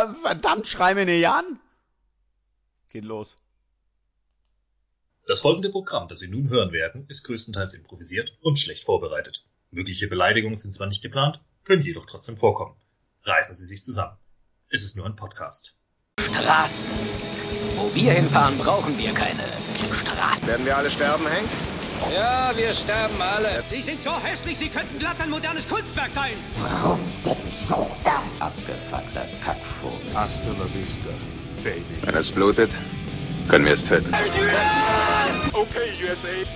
verdammt, schrei mir nicht an. Geht los. Das folgende Programm, das Sie nun hören werden, ist größtenteils improvisiert und schlecht vorbereitet. Mögliche Beleidigungen sind zwar nicht geplant, können jedoch trotzdem vorkommen. Reißen Sie sich zusammen. Es ist nur ein Podcast. Straßen. Wo wir hinfahren, brauchen wir keine Straßen. Werden wir alle sterben, Hank? Ja, wir sterben alle. Sie sind so hässlich, Sie könnten glatt ein modernes Kunstwerk sein. Warum denn so ernst? Abgefuckter Kackvogel. Hasta la vista, baby. Wenn es blutet, können wir es töten. Okay, USA.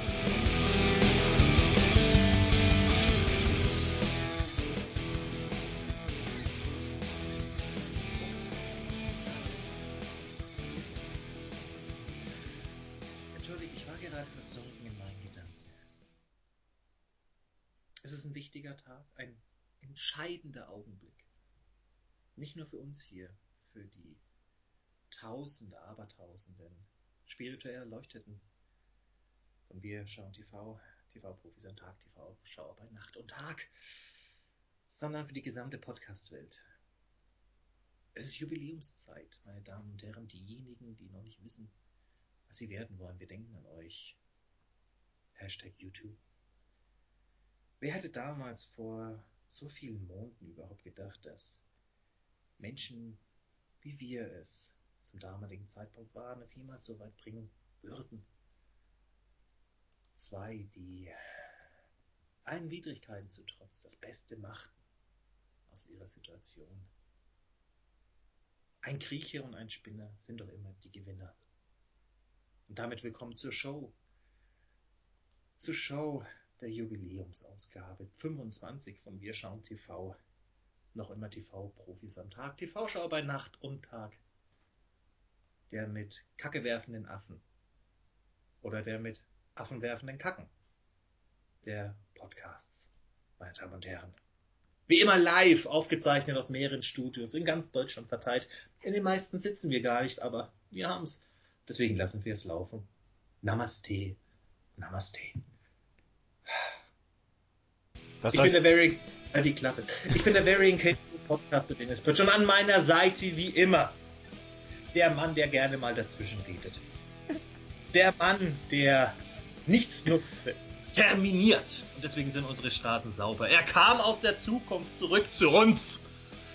Entschuldigt, ich war gerade versunken in meinen Gedanken. Es ist ein wichtiger Tag, ein entscheidender Augenblick. Nicht nur für uns hier, für die Tausende, Abertausenden spirituell Erleuchteten von Wir schauen TV, TV-Profis am Tag, TV-Schauer bei Nacht und Tag, sondern für die gesamte Podcast-Welt. Es ist Jubiläumszeit, meine Damen und Herren, diejenigen, die noch nicht wissen, was sie werden wollen. Wir denken an euch. #YouTube. Wer hätte damals vor so vielen Monaten überhaupt gedacht, dass Menschen, wie wir es zum damaligen Zeitpunkt waren, es jemals so weit bringen würden? Zwei, die allen Widrigkeiten zu trotz das Beste machten aus ihrer Situation. Ein Grieche und ein Spinner sind doch immer die Gewinner. Und damit willkommen zur Show. Zur Show der Jubiläumsausgabe 25 von Wir schauen TV. Noch immer TV-Profis am Tag, TV-Schau bei Nacht und Tag. Der mit Kacke werfenden Affen. Oder der mit Affen werfenden Kacken. Der Podcasts, meine Damen und Herren. Wie immer live, aufgezeichnet aus mehreren Studios, in ganz Deutschland verteilt. In den meisten sitzen wir gar nicht, aber wir haben's. Deswegen lassen wir es laufen. Namaste. Namaste. Ich bin der Very... die Klappe. Ich bin der Very Incapable Podcaster Dennis Pötsch. Und an meiner Seite, wie immer, der Mann, der gerne mal dazwischen redet. Der Mann, der nichts nutzt, terminiert. Und deswegen sind unsere Straßen sauber. Er kam aus der Zukunft zurück zu uns,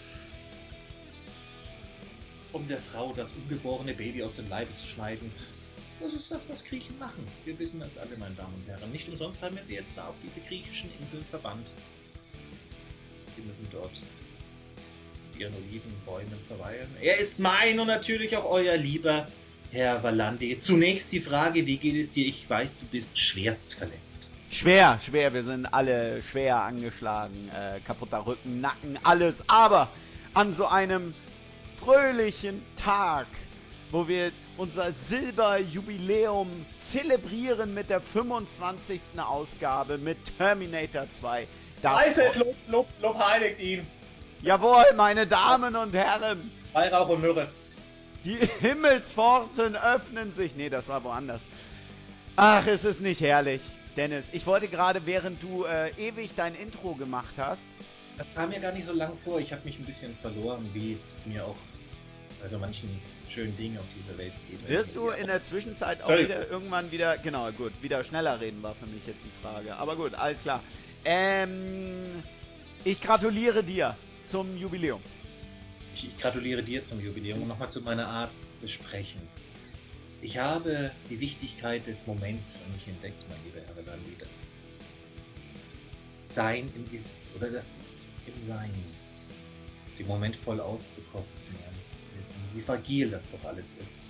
um der Frau das ungeborene Baby aus dem Leibe zu schneiden. Das ist das, was Griechen machen. Wir wissen das alle, meine Damen und Herren. Nicht umsonst haben wir sie jetzt auf diese griechischen Inseln verbannt. Sie müssen dort mit ihren Olivenbäumen verweilen. Er ist mein und natürlich auch euer lieber Herr Valandi. Zunächst die Frage, wie geht es dir? Ich weiß, du bist schwerst verletzt. Schwer. Wir sind alle schwer angeschlagen. Kaputter Rücken, Nacken, alles. Aber an so einem fröhlichen Tag, wo wir unser Silberjubiläum zelebrieren mit der 25. Ausgabe mit Terminator 2. Weisheit, Lob heiligt ihn. Jawohl, meine Damen und Herren. Weihrauch und Myrrhe. Die Himmelspforten öffnen sich. Nee, das war woanders. Ach, es ist nicht herrlich. Dennis, ich wollte gerade, während du ewig dein Intro gemacht hast. Das kam mir gar nicht so lang vor. Ich habe mich ein bisschen verloren, wie es mir auch bei so manchen schönen Dingen auf dieser Welt geht. Wirst du in der Zwischenzeit auch irgendwann wieder, genau, gut, wieder schneller reden war für mich jetzt die Frage. Aber gut, alles klar. Ich gratuliere dir zum Jubiläum. Ich gratuliere dir zum Jubiläum und nochmal zu meiner Art des Sprechens. Ich habe die Wichtigkeit des Moments für mich entdeckt, mein lieber Herr Valandi. Das Sein im Ist oder das Ist im Sein. Den Moment voll auszukosten und zu wissen, wie fragil das doch alles ist.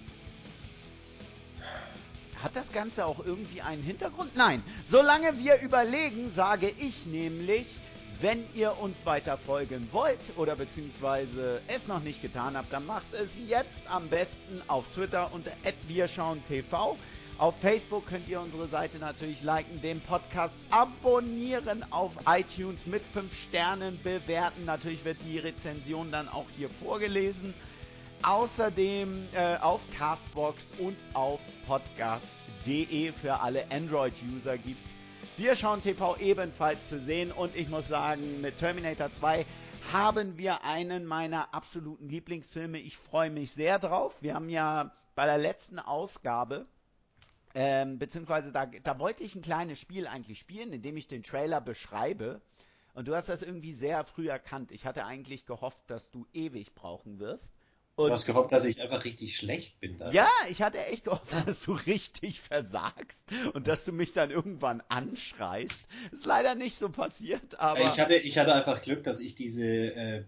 Hat das Ganze auch irgendwie einen Hintergrund? Nein. Solange wir überlegen, sage ich nämlich, wenn ihr uns weiter folgen wollt oder beziehungsweise es noch nicht getan habt, dann macht es jetzt am besten auf Twitter unter @wirschauentv. Auf Facebook könnt ihr unsere Seite natürlich liken, den Podcast abonnieren, auf iTunes mit 5 Sternen bewerten. Natürlich wird die Rezension dann auch hier vorgelesen. Außerdem auf Castbox und auf podcast.de für alle Android-User gibt es Wir schauen TV ebenfalls zu sehen und ich muss sagen, mit Terminator 2 haben wir einen meiner absoluten Lieblingsfilme. Ich freue mich sehr drauf. Wir haben ja bei der letzten Ausgabe, beziehungsweise da wollte ich ein kleines Spiel eigentlich spielen, indem ich den Trailer beschreibe. Und du hast das irgendwie sehr früh erkannt. Ich hatte eigentlich gehofft, dass du ewig brauchen wirst. Du hast gehofft, dass ich einfach richtig schlecht bin. Da. Ja, ich hatte echt gehofft, dass du richtig versagst und dass du mich dann irgendwann anschreist. Ist leider nicht so passiert, aber... Ich hatte einfach Glück, dass ich diese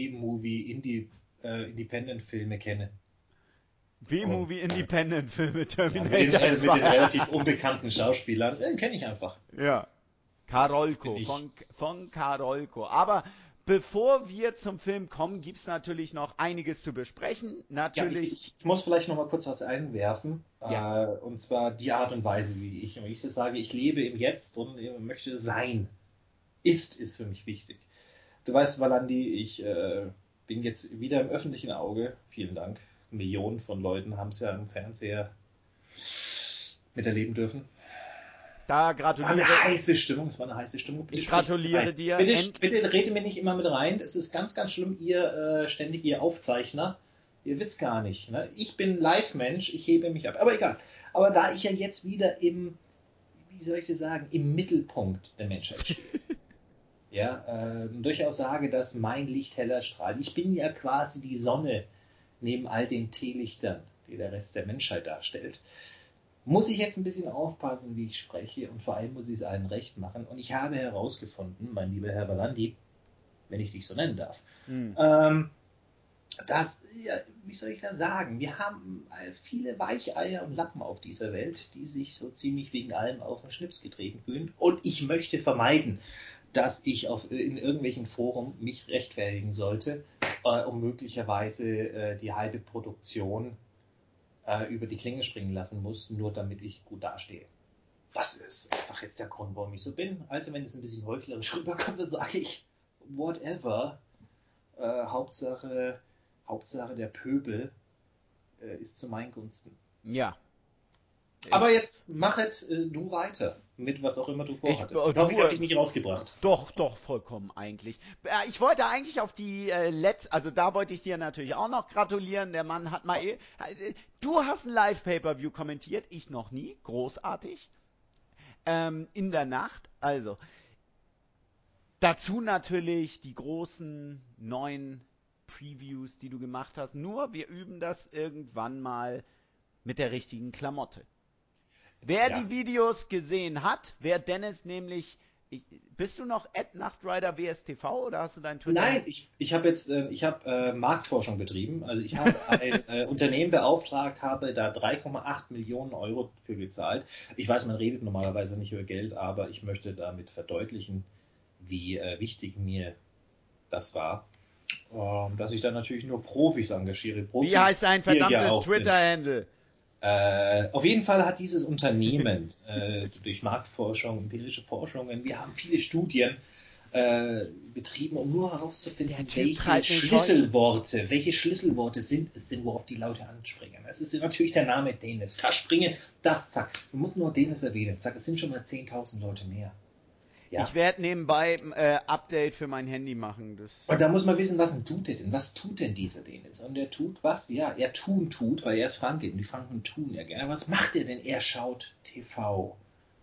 B-Movie-Independent-Filme kenne. B-Movie-Independent-Filme, Terminator mit den 2. relativ unbekannten Schauspielern, den kenne ich einfach. Ja. Karolko, von Karolko. Aber bevor wir zum Film kommen, gibt es natürlich noch einiges zu besprechen. Natürlich. Ja, ich muss vielleicht noch mal kurz was einwerfen. Ja. Und zwar die Art und Weise, wie ich das sage, ich lebe im Jetzt und möchte sein. Ist für mich wichtig. Du weißt, Valandi, ich bin jetzt wieder im öffentlichen Auge. Vielen Dank. Millionen von Leuten haben es ja im Fernseher miterleben dürfen. Da gratuliere Es war eine heiße Stimmung. Ich gratuliere dir. Bitte rede mir nicht immer mit rein. Es ist ganz, ganz schlimm, ihr ständig ihr Aufzeichner. Ihr wisst gar nicht. Ne? Ich bin Live-Mensch, ich hebe mich ab. Aber egal. Aber da ich ja jetzt wieder im Mittelpunkt der Menschheit stehe. Durchaus sage, dass mein Licht heller strahlt. Ich bin ja quasi die Sonne neben all den Teelichtern, die der Rest der Menschheit darstellt. Muss ich jetzt ein bisschen aufpassen, wie ich spreche, und vor allem muss ich es allen recht machen. Und ich habe herausgefunden, mein lieber Herr Valandi, wenn ich dich so nennen darf, dass, wie soll ich das sagen, wir haben viele Weicheier und Lappen auf dieser Welt, die sich so ziemlich wegen allem auf den Schlips getreten fühlen. Und ich möchte vermeiden, dass ich in irgendwelchen Foren mich rechtfertigen sollte, um möglicherweise die halbe Produktion über die Klinge springen lassen muss, nur damit ich gut dastehe. Das ist einfach jetzt der Grund, warum ich so bin. Also wenn es ein bisschen heuchlerisch rüberkommt, dann sage ich, whatever. Hauptsache der Pöbel ist zu meinen Gunsten. Ja. Aber jetzt machet du weiter mit was auch immer du vorhattest. Ich hoffe, ich habe dich nicht rausgebracht. Doch, vollkommen eigentlich. Ich wollte eigentlich auf die also da wollte ich dir natürlich auch noch gratulieren. Der Mann hat mal du hast ein Live-Pay-Per-View kommentiert, ich noch nie. Großartig. In der Nacht. Also, dazu natürlich die großen neuen Previews, die du gemacht hast. Nur, wir üben das irgendwann mal mit der richtigen Klamotte. Wer die Videos gesehen hat, wer Dennis nämlich... bist du noch @Nachtrider WSTV oder hast du deinen Twitter? Nein, ich habe Marktforschung betrieben. Also ich habe ein Unternehmen beauftragt, habe da 3,8 Millionen Euro für gezahlt. Ich weiß, man redet normalerweise nicht über Geld, aber ich möchte damit verdeutlichen, wie wichtig mir das war. Dass ich da natürlich nur Profis engagiere. Wie heißt dein verdammtes Twitter-Handle? Auf jeden Fall hat dieses Unternehmen durch Marktforschung, empirische Forschungen, wir haben viele Studien betrieben, um nur herauszufinden, welche Schlüsselworte sind es denn, worauf die Leute anspringen. Es ist natürlich der Name Dennis. Da springen, zack. Du musst nur Dennis erwähnen. Zack, es sind schon mal 10.000 Leute mehr. Ja. Ich werde nebenbei Update für mein Handy machen. Und da muss man wissen, was tut er denn? Was tut denn dieser Dennis? Und er tut was? Ja, er tut, weil er ist Franke und die Franken tun ja gerne. Was macht er denn? Er schaut TV.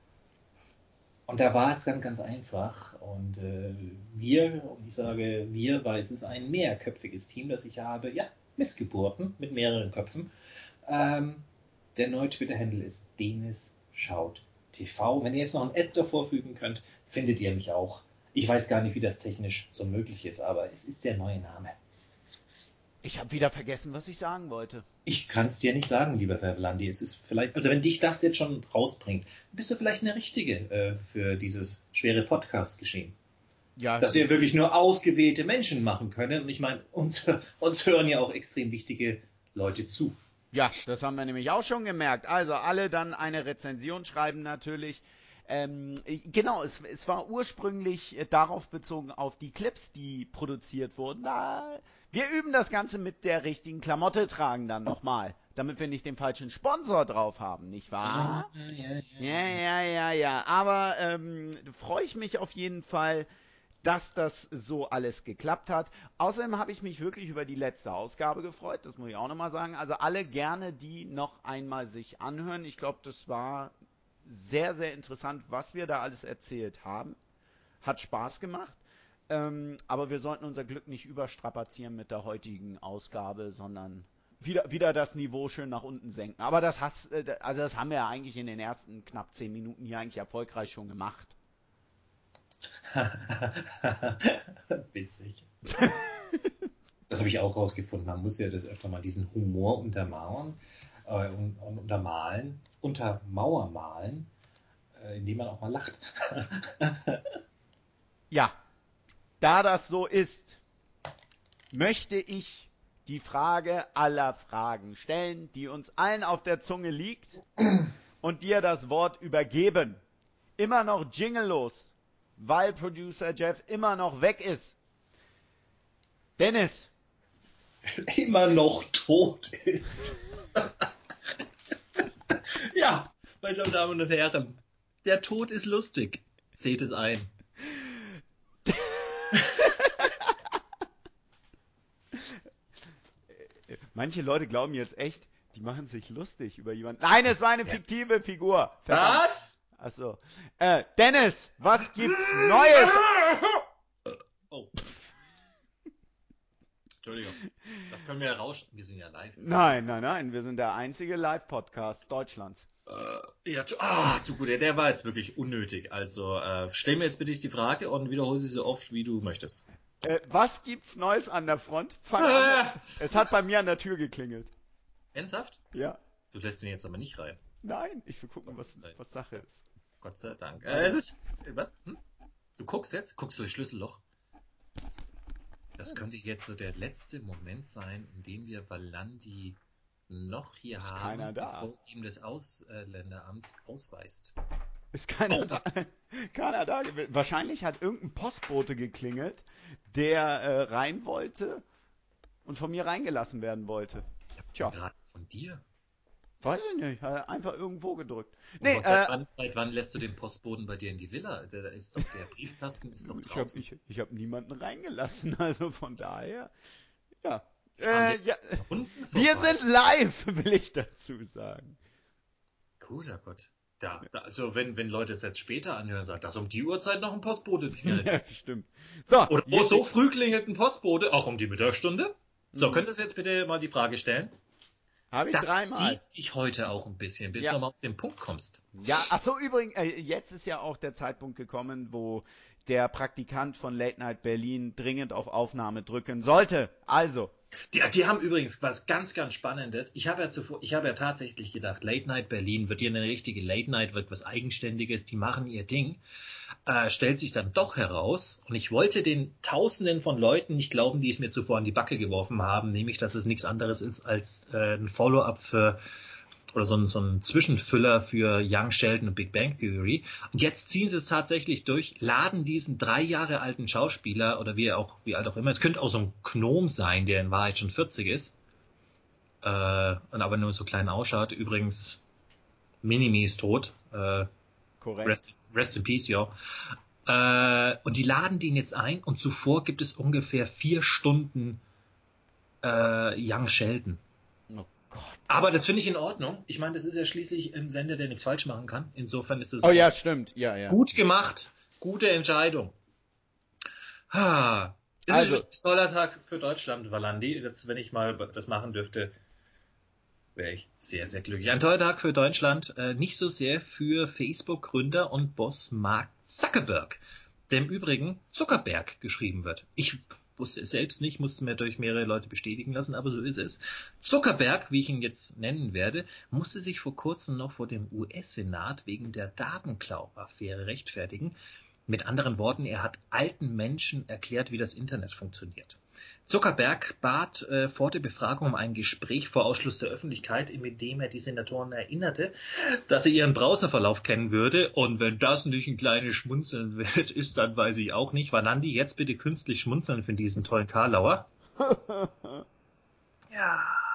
Und da war es ganz, ganz einfach. Und ich sage wir, weil es ist ein mehrköpfiges Team, das ich habe. Ja, Missgeburten mit mehreren Köpfen. Der neue Twitter-Handle ist Dennis schaut TV. Wenn ihr jetzt noch ein Ad davor fügen könnt, findet ihr mich auch. Ich weiß gar nicht, wie das technisch so möglich ist, aber es ist der neue Name. Ich habe wieder vergessen, was ich sagen wollte. Ich kann es dir nicht sagen, lieber Verlandi. Es ist vielleicht, also wenn dich das jetzt schon rausbringt, bist du vielleicht eine Richtige für dieses schwere Podcast-Geschehen. Ja. Dass wir wirklich nur ausgewählte Menschen machen können. Und ich meine, uns hören ja auch extrem wichtige Leute zu. Ja, das haben wir nämlich auch schon gemerkt. Also alle dann eine Rezension schreiben natürlich. Genau, es war ursprünglich darauf bezogen, auf die Clips, die produziert wurden. Wir üben das Ganze mit der richtigen Klamotte tragen dann nochmal. damit wir nicht den falschen Sponsor drauf haben, nicht wahr? Ja. Ja. Aber freue ich mich auf jeden Fall, dass das so alles geklappt hat. Außerdem habe ich mich wirklich über die letzte Ausgabe gefreut, das muss ich auch nochmal sagen. Also alle gerne, die noch einmal sich anhören. Ich glaube, das war sehr, sehr interessant, was wir da alles erzählt haben. Hat Spaß gemacht. Aber wir sollten unser Glück nicht überstrapazieren mit der heutigen Ausgabe, sondern wieder das Niveau schön nach unten senken. Aber das haben wir ja eigentlich in den ersten knapp 10 Minuten hier eigentlich erfolgreich schon gemacht. Witzig. Das habe ich auch rausgefunden. Man muss ja das öfter mal diesen Humor untermauern, untermauern, indem man auch mal lacht. Ja, da das so ist, möchte ich die Frage aller Fragen stellen, die uns allen auf der Zunge liegt und dir das Wort übergeben. Immer noch jinglelos, weil Producer Jeff immer noch weg ist. Dennis. Immer noch tot ist. Ja, meine Damen und Herren, der Tod ist lustig. Seht es ein. Manche Leute glauben jetzt echt, die machen sich lustig über jemanden. Nein, es war eine fiktive Figur. Verdammt. Was? Achso. Dennis, was gibt's Neues? Oh. Entschuldigung. Das können wir ja rauschen. Wir sind ja live. Nein. Wir sind der einzige Live-Podcast Deutschlands. Zu gut. Der war jetzt wirklich unnötig. Also, stell mir jetzt bitte die Frage und wiederhole sie so oft, wie du möchtest. Was gibt's Neues an der Front? Fang an. Es hat bei mir an der Tür geklingelt. Ernsthaft? Ja. Du lässt ihn jetzt aber nicht rein. Nein, ich will gucken, was Sache ist. Gott sei Dank. Was? Du guckst jetzt? Guckst du durchs Schlüsselloch? Das könnte jetzt so der letzte Moment sein, in dem wir Valandi noch hier ist haben, keiner da. bevor ihm das Ausländeramt ausweist. Ist keiner da. Keiner da. Wahrscheinlich hat irgendein Postbote geklingelt, der rein wollte und von mir reingelassen werden wollte. Tja. Gerade von dir? Weiß ich nicht. Hat er einfach irgendwo gedrückt. Nee, Seit wann lässt du den Postboten bei dir in die Villa? Da ist doch der Briefkasten ist doch draußen. Ich hab niemanden reingelassen, also von daher. Ja. Wir sind live, will ich dazu sagen. Guter Gott. Also wenn Leute es jetzt später anhören, sagt das um die Uhrzeit noch ein Postbote klingelt. Ja, stimmt. So. Oder so früh klingelt ein Postbote, auch um die Mittagsstunde. So, könntest du jetzt bitte mal die Frage stellen? Habe ich das dreimal. Zieht sich heute auch ein bisschen, bis du mal auf den Punkt kommst. Ja, ach so, übrigens, jetzt ist ja auch der Zeitpunkt gekommen, wo der Praktikant von Late Night Berlin dringend auf Aufnahme drücken sollte. Also. Die haben übrigens was ganz, ganz Spannendes. Ich habe ja tatsächlich gedacht, Late Night Berlin wird hier eine richtige Late Night, wird was Eigenständiges, die machen ihr Ding. Stellt sich dann doch heraus, und ich wollte den Tausenden von Leuten nicht glauben, die es mir zuvor an die Backe geworfen haben, nämlich, dass es nichts anderes ist als ein Follow-up oder so ein Zwischenfüller für Young Sheldon und Big Bang Theory. Und jetzt ziehen sie es tatsächlich durch, laden diesen 3 Jahre alten Schauspieler, oder wie alt auch immer, es könnte auch so ein Gnom sein, der in Wahrheit schon 40 ist, und aber nur so klein ausschaut. Übrigens, Minimi ist tot. Korrekt. Rest in Peace, ja. Und die laden den jetzt ein, und zuvor gibt es ungefähr 4 Stunden Young Sheldon. Oh Gott. Aber das finde ich in Ordnung. Ich meine, das ist ja schließlich ein Sender, der nichts falsch machen kann. Insofern ist es Oh ja, stimmt. Ja. gut gemacht. Gute Entscheidung. Ist ein toller Tag für Deutschland, Valandi. Jetzt, wenn ich mal das machen dürfte, wäre ich sehr, sehr glücklich. Ein toller Tag für Deutschland. Nicht so sehr für Facebook-Gründer und Boss Mark Zuckerberg, der im Übrigen Zuckerberg geschrieben wird. Ich wusste es selbst nicht, musste mir durch mehrere Leute bestätigen lassen, aber so ist es. Zuckerberg, wie ich ihn jetzt nennen werde, musste sich vor kurzem noch vor dem US-Senat wegen der Datenklau-Affäre rechtfertigen. Mit anderen Worten, er hat alten Menschen erklärt, wie das Internet funktioniert. Zuckerberg bat vor der Befragung um ein Gespräch vor Ausschluss der Öffentlichkeit, mit dem er die Senatoren erinnerte, dass er ihren Browserverlauf kennen würde. Und wenn das nicht ein kleines Schmunzeln wert ist, dann weiß ich auch nicht. Valandi, jetzt bitte künstlich schmunzeln für diesen tollen Karlauer. Ja.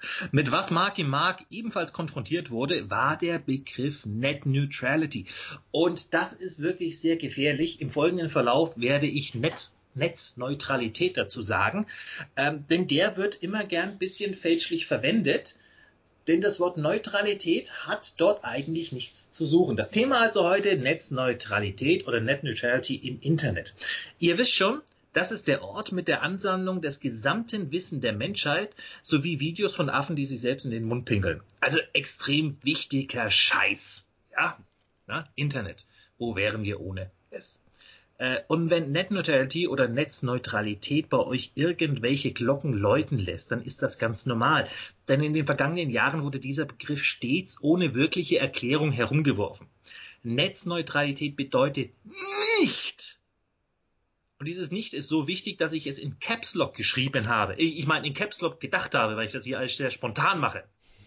Mit was Marky Mark ebenfalls konfrontiert wurde, war der Begriff Net Neutrality. Und das ist wirklich sehr gefährlich. Im folgenden Verlauf werde ich Netzneutralität dazu sagen, denn der wird immer gern ein bisschen fälschlich verwendet. Denn das Wort Neutralität hat dort eigentlich nichts zu suchen. Das Thema also heute Netzneutralität oder Net Neutrality im Internet. Ihr wisst schon, das ist der Ort mit der Ansammlung des gesamten Wissens der Menschheit sowie Videos von Affen, die sich selbst in den Mund pinkeln. Also extrem wichtiger Scheiß. Ja, Internet. Wo wären wir ohne es? Und wenn Net Neutrality oder Netzneutralität bei euch irgendwelche Glocken läuten lässt, dann ist das ganz normal. Denn in den vergangenen Jahren wurde dieser Begriff stets ohne wirkliche Erklärung herumgeworfen. Netzneutralität bedeutet nicht, und dieses Nicht ist so wichtig, dass ich es in Caps Lock geschrieben habe. Ich meine, in Caps Lock gedacht habe, weil ich das hier alles sehr spontan mache.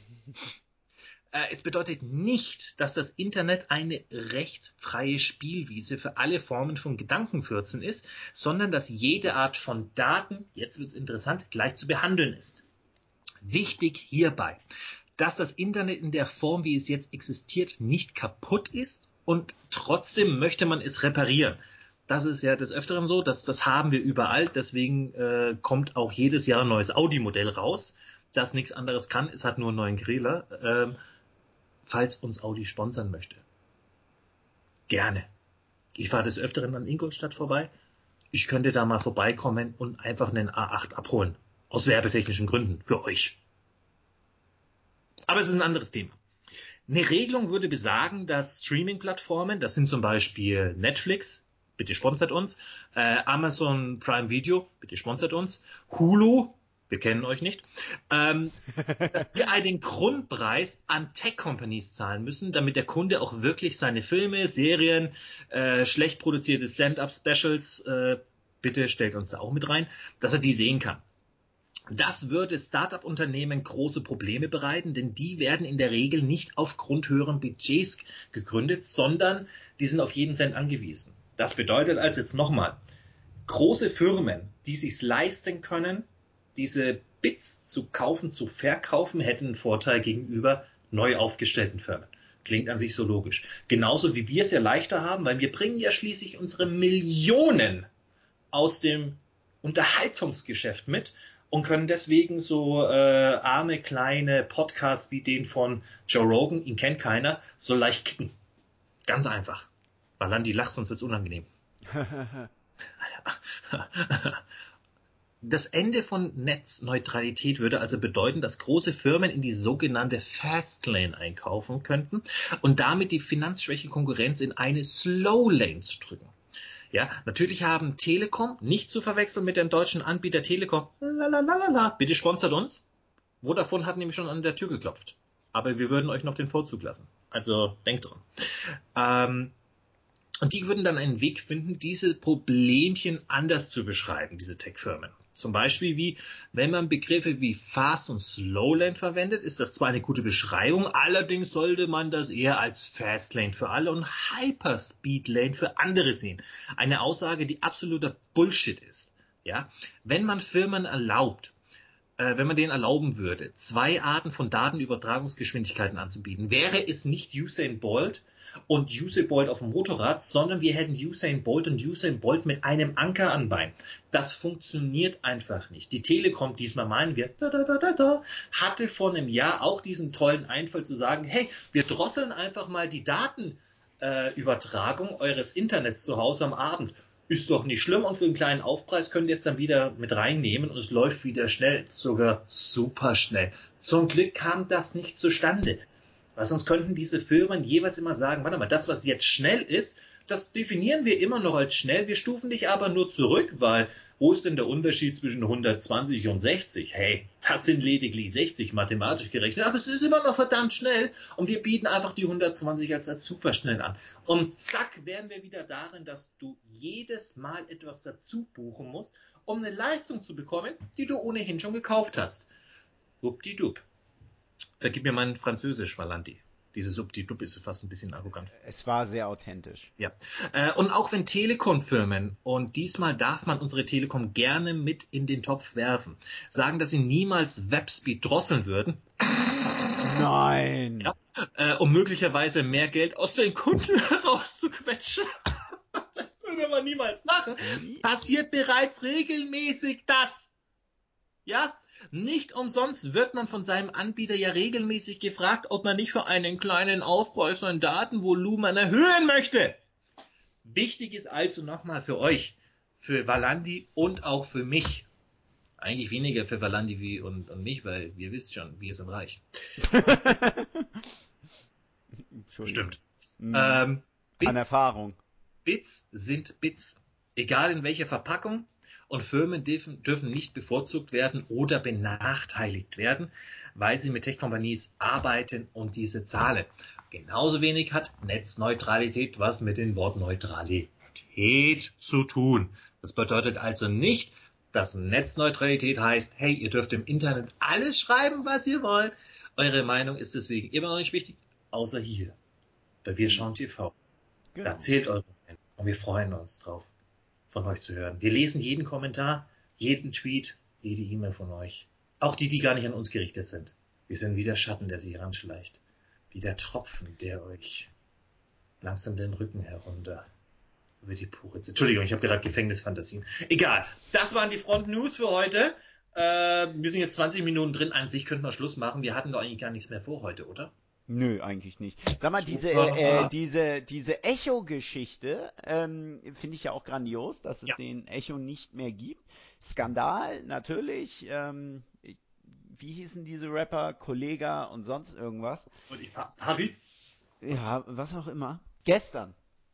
Es bedeutet nicht, dass das Internet eine rechtsfreie Spielwiese für alle Formen von Gedankenfürzen ist, sondern dass jede Art von Daten, jetzt wird's interessant, gleich zu behandeln ist. Wichtig hierbei, dass das Internet in der Form, wie es jetzt existiert, nicht kaputt ist und trotzdem möchte man es reparieren. Das ist ja des Öfteren so, das haben wir überall, deswegen kommt auch jedes Jahr ein neues Audi-Modell raus, das nichts anderes kann, es hat nur einen neuen Griller. Falls uns Audi sponsern möchte. Gerne. Ich fahre des Öfteren an Ingolstadt vorbei. Ich könnte da mal vorbeikommen und einfach einen A8 abholen. Aus werbetechnischen Gründen. Für euch. Aber es ist ein anderes Thema. Eine Regelung würde besagen, dass Streaming-Plattformen, das sind zum Beispiel Netflix, bitte sponsert uns, Amazon Prime Video, bitte sponsert uns, Hulu, wir kennen euch nicht, dass wir einen Grundpreis an Tech-Companies zahlen müssen, damit der Kunde auch wirklich seine Filme, Serien, schlecht produzierte Stand-up-Specials, bitte stellt uns da auch mit rein, dass er die sehen kann. Das würde Start-up-Unternehmen große Probleme bereiten, denn die werden in der Regel nicht aufgrund höheren Budgets gegründet, sondern die sind auf jeden Cent angewiesen. Das bedeutet also jetzt nochmal, große Firmen, die sich's leisten können, diese Bits zu kaufen, zu verkaufen, hätten einen Vorteil gegenüber neu aufgestellten Firmen. Klingt an sich so logisch. Genauso wie wir es ja leichter haben, weil wir bringen ja schließlich unsere Millionen aus dem Unterhaltungsgeschäft mit und können deswegen so arme, kleine Podcasts wie den von Joe Rogan, ihn kennt keiner, so leicht kicken. Ganz einfach. Weil dann die lacht, sonst wird's unangenehm. Das Ende von Netzneutralität würde also bedeuten, dass große Firmen in die sogenannte Fastlane einkaufen könnten und damit die finanzschwäche Konkurrenz in eine Slowlane zu drücken. Ja, natürlich haben Telekom, nicht zu verwechseln mit dem deutschen Anbieter Telekom, bitte sponsert uns. Vodafone hat nämlich schon an der Tür geklopft. Aber wir würden euch noch den Vorzug lassen. Also denkt dran. Und die würden dann einen Weg finden, diese Problemchen anders zu beschreiben, diese Tech-Firmen. Zum Beispiel wie, wenn man Begriffe wie Fast und Slowlane verwendet, ist das zwar eine gute Beschreibung, allerdings sollte man das eher als Fastlane für alle und Hyperspeedlane für andere sehen. Eine Aussage, die absoluter Bullshit ist. Ja? Wenn man Firmen erlaubt, wenn man denen erlauben würde, 2 Arten von Datenübertragungsgeschwindigkeiten anzubieten, wäre es nicht Usain Bolt und Usain Bolt auf dem Motorrad, sondern wir hätten Usain Bolt und Usain Bolt mit einem Anker an Bein. Das funktioniert einfach nicht. Die Telekom, diesmal meinen wir, hatte vor einem Jahr auch diesen tollen Einfall zu sagen, hey, wir drosseln einfach mal die Datenübertragung eures Internets zu Hause am Abend. Ist doch nicht schlimm und für einen kleinen Aufpreis könnt ihr es dann wieder mit reinnehmen und es läuft wieder schnell, sogar super schnell. Zum Glück kam das nicht zustande. Weil sonst könnten diese Firmen jeweils immer sagen, warte mal, das, was jetzt schnell ist, das definieren wir immer noch als schnell, wir stufen dich aber nur zurück, weil wo ist denn der Unterschied zwischen 120 und 60? Hey, das sind lediglich 60 mathematisch gerechnet, aber es ist immer noch verdammt schnell und wir bieten einfach die 120 als super schnell an. Und zack, wären wir wieder darin, dass du jedes Mal etwas dazu buchen musst, um eine Leistung zu bekommen, die du ohnehin schon gekauft hast. Wuppdidup. Vergib mir mein Französisch, Valanti. Dieses Subdiblub ist fast ein bisschen arrogant. Es war sehr authentisch. Ja. Und auch wenn Telekom-Firmen, und diesmal darf man unsere Telekom gerne mit in den Topf werfen, sagen, dass sie niemals Webspeed drosseln würden. Nein. Ja, um möglicherweise mehr Geld aus den Kunden herauszuquetschen. Das würde man niemals machen. Passiert bereits regelmäßig das. Ja, nicht umsonst wird man von seinem Anbieter ja regelmäßig gefragt, ob man nicht für einen kleinen Aufpreis sein Datenvolumen erhöhen möchte. Wichtig ist also nochmal für euch, für Valandi und auch für mich. Eigentlich weniger für Valandi und mich, weil ihr wisst schon, wir sind reich. Stimmt. An Erfahrung. Bits sind Bits. Egal in welcher Verpackung. Und Firmen dürfen nicht bevorzugt werden oder benachteiligt werden, weil sie mit Tech-Companies arbeiten und diese zahlen. Genauso wenig hat Netzneutralität was mit dem Wort Neutralität zu tun. Das bedeutet also nicht, dass Netzneutralität heißt, hey, ihr dürft im Internet alles schreiben, was ihr wollt. Eure Meinung ist deswegen immer noch nicht wichtig, außer hier, bei Wir schauen TV. Genau. Da zählt eure Meinung und wir freuen uns drauf, von euch zu hören. Wir lesen jeden Kommentar, jeden Tweet, jede E-Mail von euch. Auch die gar nicht an uns gerichtet sind. Wir sind wie der Schatten, der sich heranschleicht. Wie der Tropfen, der euch langsam den Rücken herunter über die Puritze. Entschuldigung, ich habe gerade Gefängnisfantasien. Egal, das waren die Front News für heute. Wir sind jetzt 20 Minuten drin. An sich könnten wir Schluss machen. Wir hatten doch eigentlich gar nichts mehr vor heute, oder? Nö, eigentlich nicht. Sag mal, diese Echo-Geschichte finde ich ja auch grandios, dass es den Echo nicht mehr gibt. Skandal, natürlich. Wie hießen diese Rapper? Kollega und sonst irgendwas? Und Harry? Ja, was auch immer. Gestern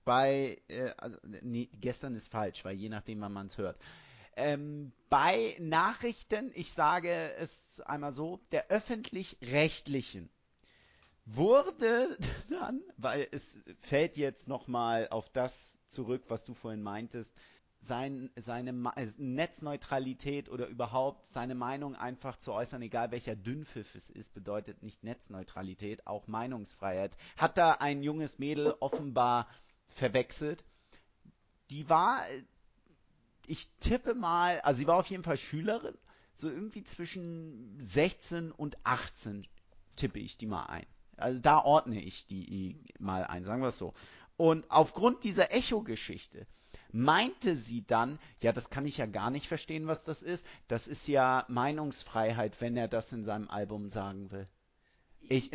gestern ist falsch, weil je nachdem, wann man es hört. Bei Nachrichten, ich sage es einmal so, der Öffentlich-Rechtlichen wurde dann, weil es fällt jetzt nochmal auf das zurück, was du vorhin meintest, seine Netzneutralität oder überhaupt seine Meinung einfach zu äußern, egal welcher Dünnpfiff es ist, bedeutet nicht Netzneutralität, auch Meinungsfreiheit. Hat da ein junges Mädel offenbar verwechselt. Die war, ich tippe mal, also sie war auf jeden Fall Schülerin, so irgendwie zwischen 16 und 18 tippe ich die mal ein. Also da ordne ich die mal ein, sagen wir es so. Und aufgrund dieser Echo-Geschichte meinte sie dann, ja, das kann ich ja gar nicht verstehen, was das ist. Das ist ja Meinungsfreiheit, wenn er das in seinem Album sagen will. Ich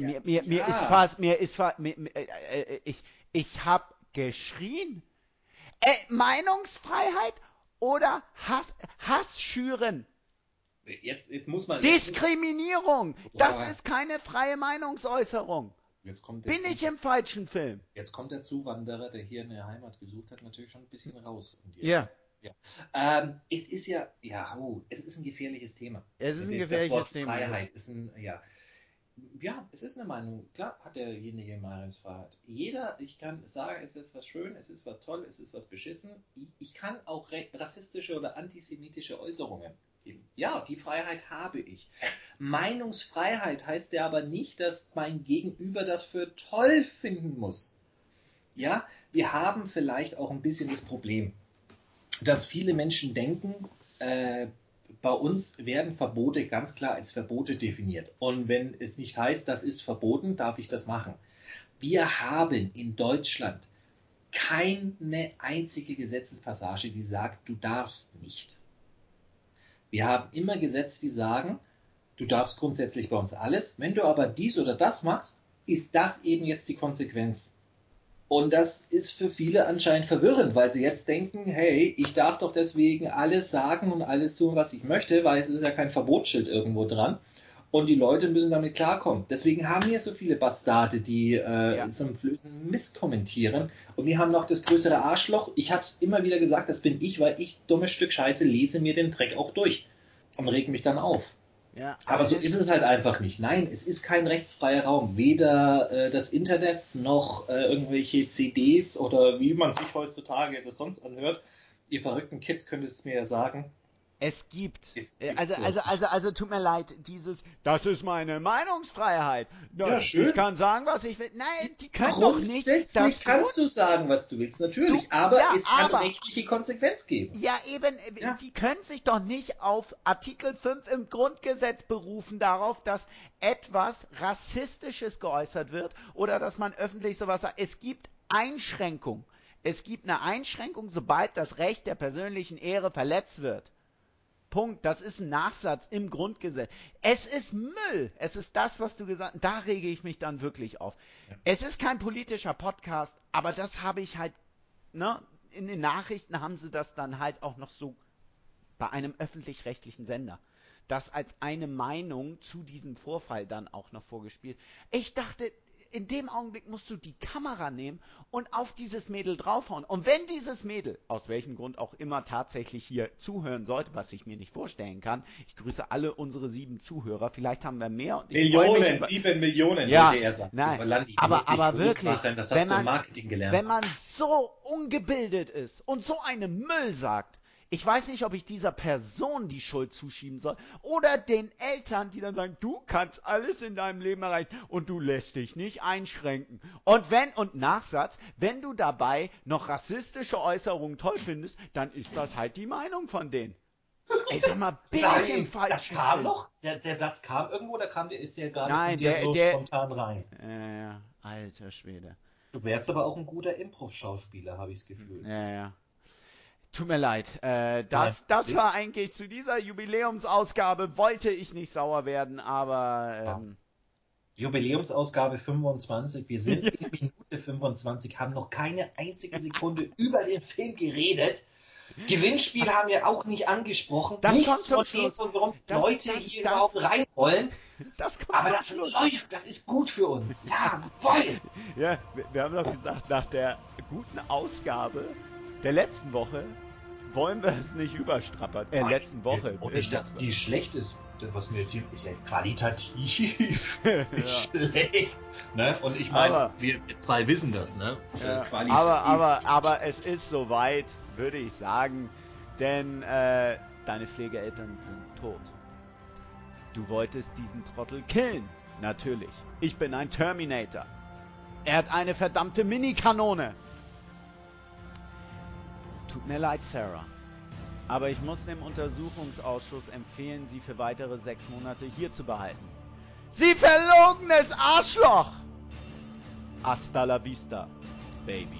habe geschrien. Meinungsfreiheit oder Hass schüren. Jetzt muss man... Diskriminierung! Das ist keine freie Meinungsäußerung. Bin ich im falschen Film? Jetzt kommt der Zuwanderer, der hier eine Heimat gesucht hat, natürlich schon ein bisschen raus. Ja. Es ist es ist ein gefährliches Thema. Es ist ein gefährliches Thema. Freiheit ist es ist eine Meinung. Klar hat derjenige Meinungsfreiheit. Ich kann sagen, es ist was schön, es ist was toll, es ist was beschissen. Ich kann auch rassistische oder antisemitische Äußerungen geben. Ja, die Freiheit habe ich. Meinungsfreiheit heißt ja aber nicht, dass mein Gegenüber das für toll finden muss. Ja, wir haben vielleicht auch ein bisschen das Problem, dass viele Menschen denken, bei uns werden Verbote ganz klar als Verbote definiert. Und wenn es nicht heißt, das ist verboten, darf ich das machen. Wir haben in Deutschland keine einzige Gesetzespassage, die sagt, du darfst nicht. Wir haben immer Gesetze, die sagen, du darfst grundsätzlich bei uns alles. Wenn du aber dies oder das machst, ist das eben jetzt die Konsequenz. Und das ist für viele anscheinend verwirrend, weil sie jetzt denken, hey, ich darf doch deswegen alles sagen und alles tun, was ich möchte, weil es ist ja kein Verbotsschild irgendwo dran. Und die Leute müssen damit klarkommen. Deswegen haben wir so viele Bastarde, die so einen blöden Mist kommentieren. Und wir haben noch das größere Arschloch. Ich habe es immer wieder gesagt, das bin ich, weil ich, dummes Stück Scheiße, lese mir den Dreck auch durch und reg mich dann auf. Ja, aber so ist es halt einfach nicht. Nein, es ist kein rechtsfreier Raum. Weder das Internet noch irgendwelche CDs oder wie man sich heutzutage das sonst anhört. Ihr verrückten Kids könnt es mir ja sagen. Es gibt, Es also tut mir leid, das ist meine Meinungsfreiheit. Ja, schön. Ich kann sagen, was ich will. Nein, die können doch nicht. Grundsätzlich kannst du sagen, was du willst, natürlich. Aber ja, es kann aber- rechtliche Konsequenz geben. Ja, eben, Ja. die können sich doch nicht auf Artikel 5 im Grundgesetz berufen darauf, dass etwas Rassistisches geäußert wird oder dass man öffentlich sowas sagt. Es gibt Einschränkungen. Es gibt eine Einschränkung, sobald das Recht der persönlichen Ehre verletzt wird. Punkt. Das ist ein Nachsatz im Grundgesetz. Es ist Müll. Es ist das, was du gesagt hast. Da rege ich mich dann wirklich auf. Ja. Es ist kein politischer Podcast, aber das habe ich halt, ne, in den Nachrichten haben sie das dann halt auch noch so bei einem öffentlich-rechtlichen Sender. Das als eine Meinung zu diesem Vorfall dann auch noch vorgespielt. Ich dachte, in dem Augenblick musst du die Kamera nehmen und auf dieses Mädel draufhauen. Und wenn dieses Mädel, aus welchem Grund auch immer, tatsächlich hier zuhören sollte, was ich mir nicht vorstellen kann, ich grüße alle unsere 7 Zuhörer, vielleicht haben wir mehr. Und 7 Millionen, ja, wollte er sagen. Nein, aber wirklich, machen, das hast du im Marketing gelernt. Wenn man so ungebildet ist und so einen Müll sagt, ich weiß nicht, ob ich dieser Person die Schuld zuschieben soll oder den Eltern, die dann sagen, du kannst alles in deinem Leben erreichen und du lässt dich nicht einschränken. Und Nachsatz, wenn du dabei noch rassistische Äußerungen toll findest, dann ist das halt die Meinung von denen. Ich sag mal, bisschen falsch. Das kam noch? Der Satz kam irgendwo oder ist der gerade Nein, von dir so spontan rein? Ja, alter Schwede. Du wärst aber auch ein guter Improv-Schauspieler, habe ich das Gefühl. Ja. Tut mir leid. Das war eigentlich zu dieser Jubiläumsausgabe, wollte ich nicht sauer werden, aber... Jubiläumsausgabe 25, wir sind in Minute 25, haben noch keine einzige Sekunde über den Film geredet. Gewinnspiel haben wir auch nicht angesprochen. Das Nichts kommt zum von Schluss. dem, warum Leute hier überhaupt rein wollen. Aber das läuft, das ist gut für uns. Ja, voll. Ja, wir haben doch gesagt, nach der guten Ausgabe der letzten Woche wollen wir es nicht überstrappern. Letzten Woche. Und nicht, dass die schlecht ist. Was wir jetzt hier, ist ja qualitativ nicht schlecht. Ne? Und ich meine, wir zwei wissen das, ne? Ja, aber es ist soweit, würde ich sagen, denn deine Pflegeeltern sind tot. Du wolltest diesen Trottel killen. Natürlich. Ich bin ein Terminator. Er hat eine verdammte Minikanone. Tut mir leid, Sarah. Aber ich muss dem Untersuchungsausschuss empfehlen, Sie für weitere 6 Monate hier zu behalten. Sie verlogenes Arschloch! Hasta la vista, Baby.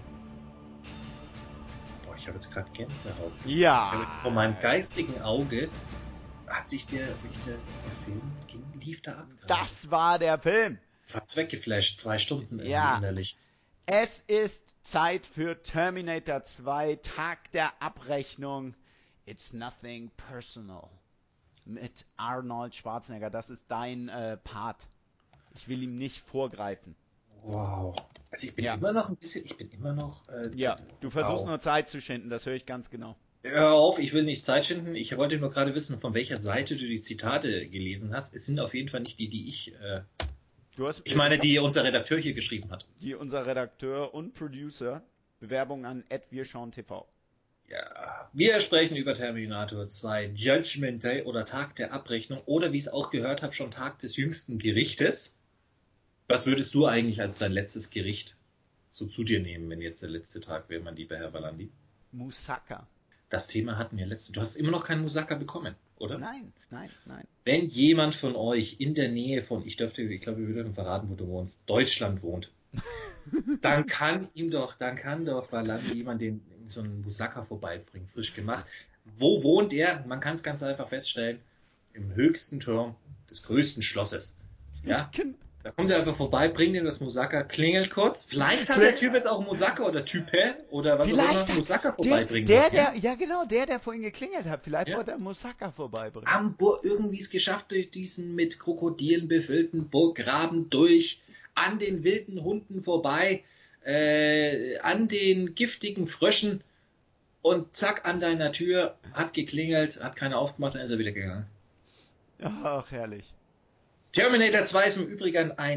Boah, ich habe jetzt gerade Gänsehaut. Ja. Vor meinem geistigen Auge hat sich der Film lief da ab. Das war der Film. Hat's weggeflasht, 2 Stunden innerlich. Es ist Zeit für Terminator 2, Tag der Abrechnung. It's nothing personal. Mit Arnold Schwarzenegger. Das ist dein Part. Ich will ihm nicht vorgreifen. Wow. Also ich bin immer noch du versuchst nur Zeit zu schinden, das höre ich ganz genau. Hör auf, ich will nicht Zeit schinden. Ich wollte nur gerade wissen, von welcher Seite du die Zitate gelesen hast. Es sind auf jeden Fall nicht die ich... Ich meine, die unser Redakteur hier geschrieben hat. Die unser Redakteur und Producer. Bewerbung an @wirschauentv. Ja, wir sprechen über Terminator 2, Judgment Day oder Tag der Abrechnung oder wie ich es auch gehört habe, schon Tag des jüngsten Gerichtes. Was würdest du eigentlich als dein letztes Gericht so zu dir nehmen, wenn jetzt der letzte Tag wäre, mein lieber Herr Valandi? Moussaka. Das Thema hatten wir letzte. Du hast immer noch keinen Moussaka bekommen, oder? Nein. Wenn jemand von euch in der Nähe von, ich glaube, wir dürfen verraten, wo du wohnst, Deutschland wohnt, dann kann doch Valandi jemand den so einen Moussaka vorbeibringen, frisch gemacht. Wo wohnt er? Man kann es ganz einfach feststellen, im höchsten Turm des größten Schlosses. Ja? Da kommt er einfach vorbei, bringt ihm das Moussaka, klingelt kurz. Vielleicht hat der Typ jetzt auch Moussaka oder Type oder was auch immer Moussaka vorbeibringen. Der vorhin geklingelt hat. Vielleicht wollte er Moussaka vorbeibringen. Irgendwie es geschafft, durch diesen mit Krokodilen befüllten Burggraben durch, an den wilden Hunden vorbei, an den giftigen Fröschen und zack, an deiner Tür, hat geklingelt, hat keiner aufgemacht, dann ist er wieder gegangen. Ach, herrlich. Terminator 2 ist im Übrigen ein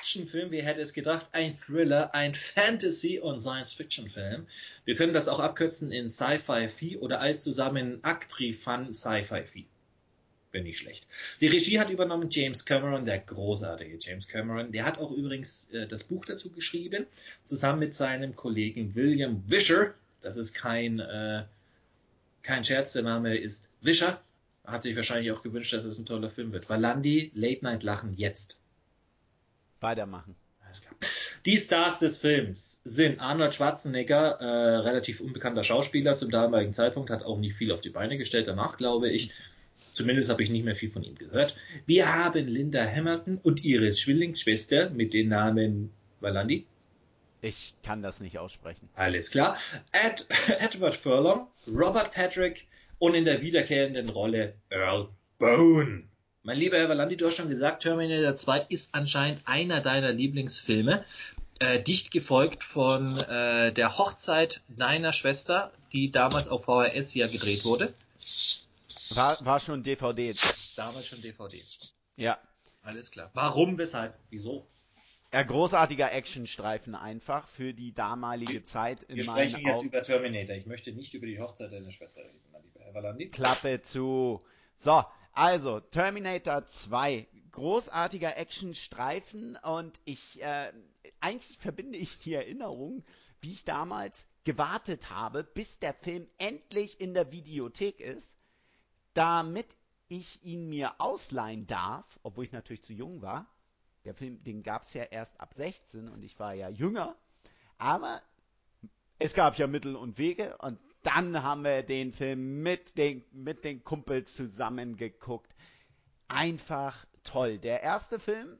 Actionfilm, wer hätte es gedacht, ein Thriller, ein Fantasy- und Science-Fiction-Film. Wir können das auch abkürzen in Sci-Fi-Fi oder alles zusammen in Actri-Fun Sci-Fi-Fi. Wäre nicht schlecht. Die Regie hat übernommen James Cameron, der großartige James Cameron. Der hat auch übrigens das Buch dazu geschrieben, zusammen mit seinem Kollegen William Vischer. Das ist kein Scherz, der Name ist Vischer. Hat sich wahrscheinlich auch gewünscht, dass es ein toller Film wird. Valandi, Late Night Lachen jetzt. Weitermachen. Alles klar. Die Stars des Films sind Arnold Schwarzenegger, relativ unbekannter Schauspieler zum damaligen Zeitpunkt, hat auch nicht viel auf die Beine gestellt, danach glaube ich. Zumindest habe ich nicht mehr viel von ihm gehört. Wir haben Linda Hamilton und ihre Zwillingsschwester mit dem Namen Valandi. Ich kann das nicht aussprechen. Alles klar. Edward Furlong, Robert Patrick und in der wiederkehrenden Rolle Earl Bone. Mein lieber Herr Valandi, du hast schon gesagt, Terminator 2 ist anscheinend einer deiner Lieblingsfilme. Dicht gefolgt von der Hochzeit deiner Schwester, die damals auf VHS ja gedreht wurde. War schon DVD. Damals schon DVD. Ja. Alles klar. Warum, weshalb, wieso? Ja, großartiger Actionstreifen einfach für die damalige Zeit in Wir meinen sprechen jetzt Augen. über Terminator. Ich möchte nicht über die Hochzeit deiner Schwester reden, mein lieber Herr Valandi. Klappe zu. So, also Terminator 2. Großartiger Actionstreifen und eigentlich verbinde ich die Erinnerung, wie ich damals gewartet habe, bis der Film endlich in der Videothek ist, damit ich ihn mir ausleihen darf, obwohl ich natürlich zu jung war. Der Film, den gab es ja erst ab 16 und ich war ja jünger. Aber es gab ja Mittel und Wege und dann haben wir den Film mit den Kumpels zusammen geguckt. Einfach toll. Der erste Film,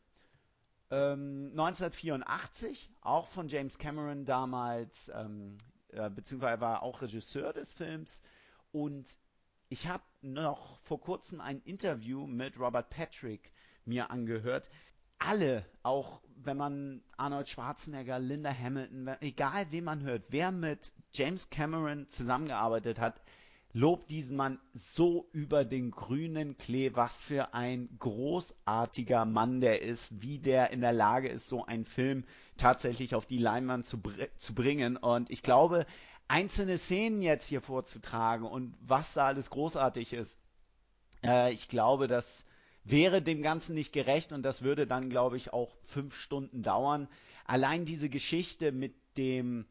1984, auch von James Cameron damals, beziehungsweise war auch Regisseur des Films. Und ich habe noch vor kurzem ein Interview mit Robert Patrick mir angehört. Alle, auch wenn man Arnold Schwarzenegger, Linda Hamilton, egal wen man hört, wer mit James Cameron zusammengearbeitet hat, lobt diesen Mann so über den grünen Klee, was für ein großartiger Mann der ist, wie der in der Lage ist, so einen Film tatsächlich auf die Leinwand zu bringen. Und ich glaube, einzelne Szenen jetzt hier vorzutragen und was da alles großartig ist, ich glaube, das wäre dem Ganzen nicht gerecht und das würde dann, glaube ich, auch 5 Stunden dauern. Allein diese Geschichte mit dem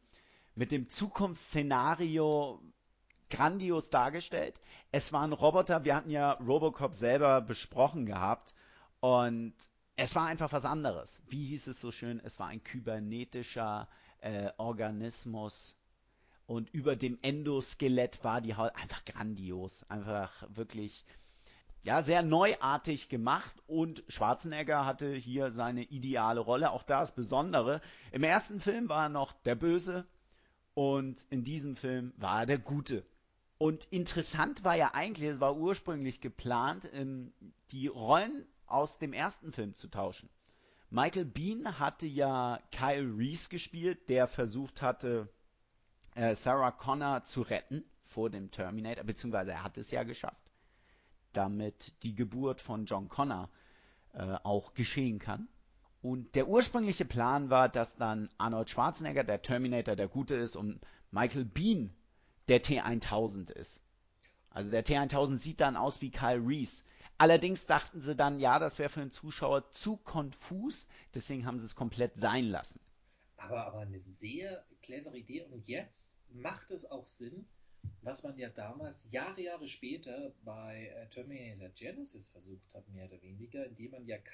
Zukunftsszenario grandios dargestellt. Es waren Roboter, wir hatten ja Robocop selber besprochen gehabt und es war einfach was anderes. Wie hieß es so schön? Es war ein kybernetischer Organismus und über dem Endoskelett war die Haut einfach grandios, einfach wirklich ja, sehr neuartig gemacht und Schwarzenegger hatte hier seine ideale Rolle. Auch das Besondere. Im ersten Film war er noch der Böse und in diesem Film war er der Gute. Und interessant war ja eigentlich, es war ursprünglich geplant, die Rollen aus dem ersten Film zu tauschen. Michael Biehn hatte ja Kyle Reese gespielt, der versucht hatte, Sarah Connor zu retten vor dem Terminator, beziehungsweise er hat es ja geschafft, damit die Geburt von John Connor auch geschehen kann. Und der ursprüngliche Plan war, dass dann Arnold Schwarzenegger, der Terminator, der Gute ist und Michael Biehn der T-1000 ist. Also der T-1000 sieht dann aus wie Kyle Reese. Allerdings dachten sie dann, ja, das wäre für den Zuschauer zu konfus, deswegen haben sie es komplett sein lassen. Aber eine sehr clevere Idee und jetzt macht es auch Sinn, was man ja damals, Jahre später bei Terminator Genesis versucht hat, mehr oder weniger, indem man ja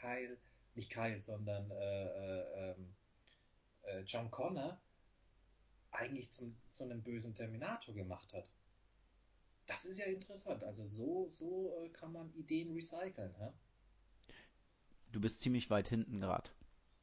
John Connor eigentlich zu einem bösen Terminator gemacht hat. Das ist ja interessant. Also so kann man Ideen recyceln. Ja? Du bist ziemlich weit hinten gerade.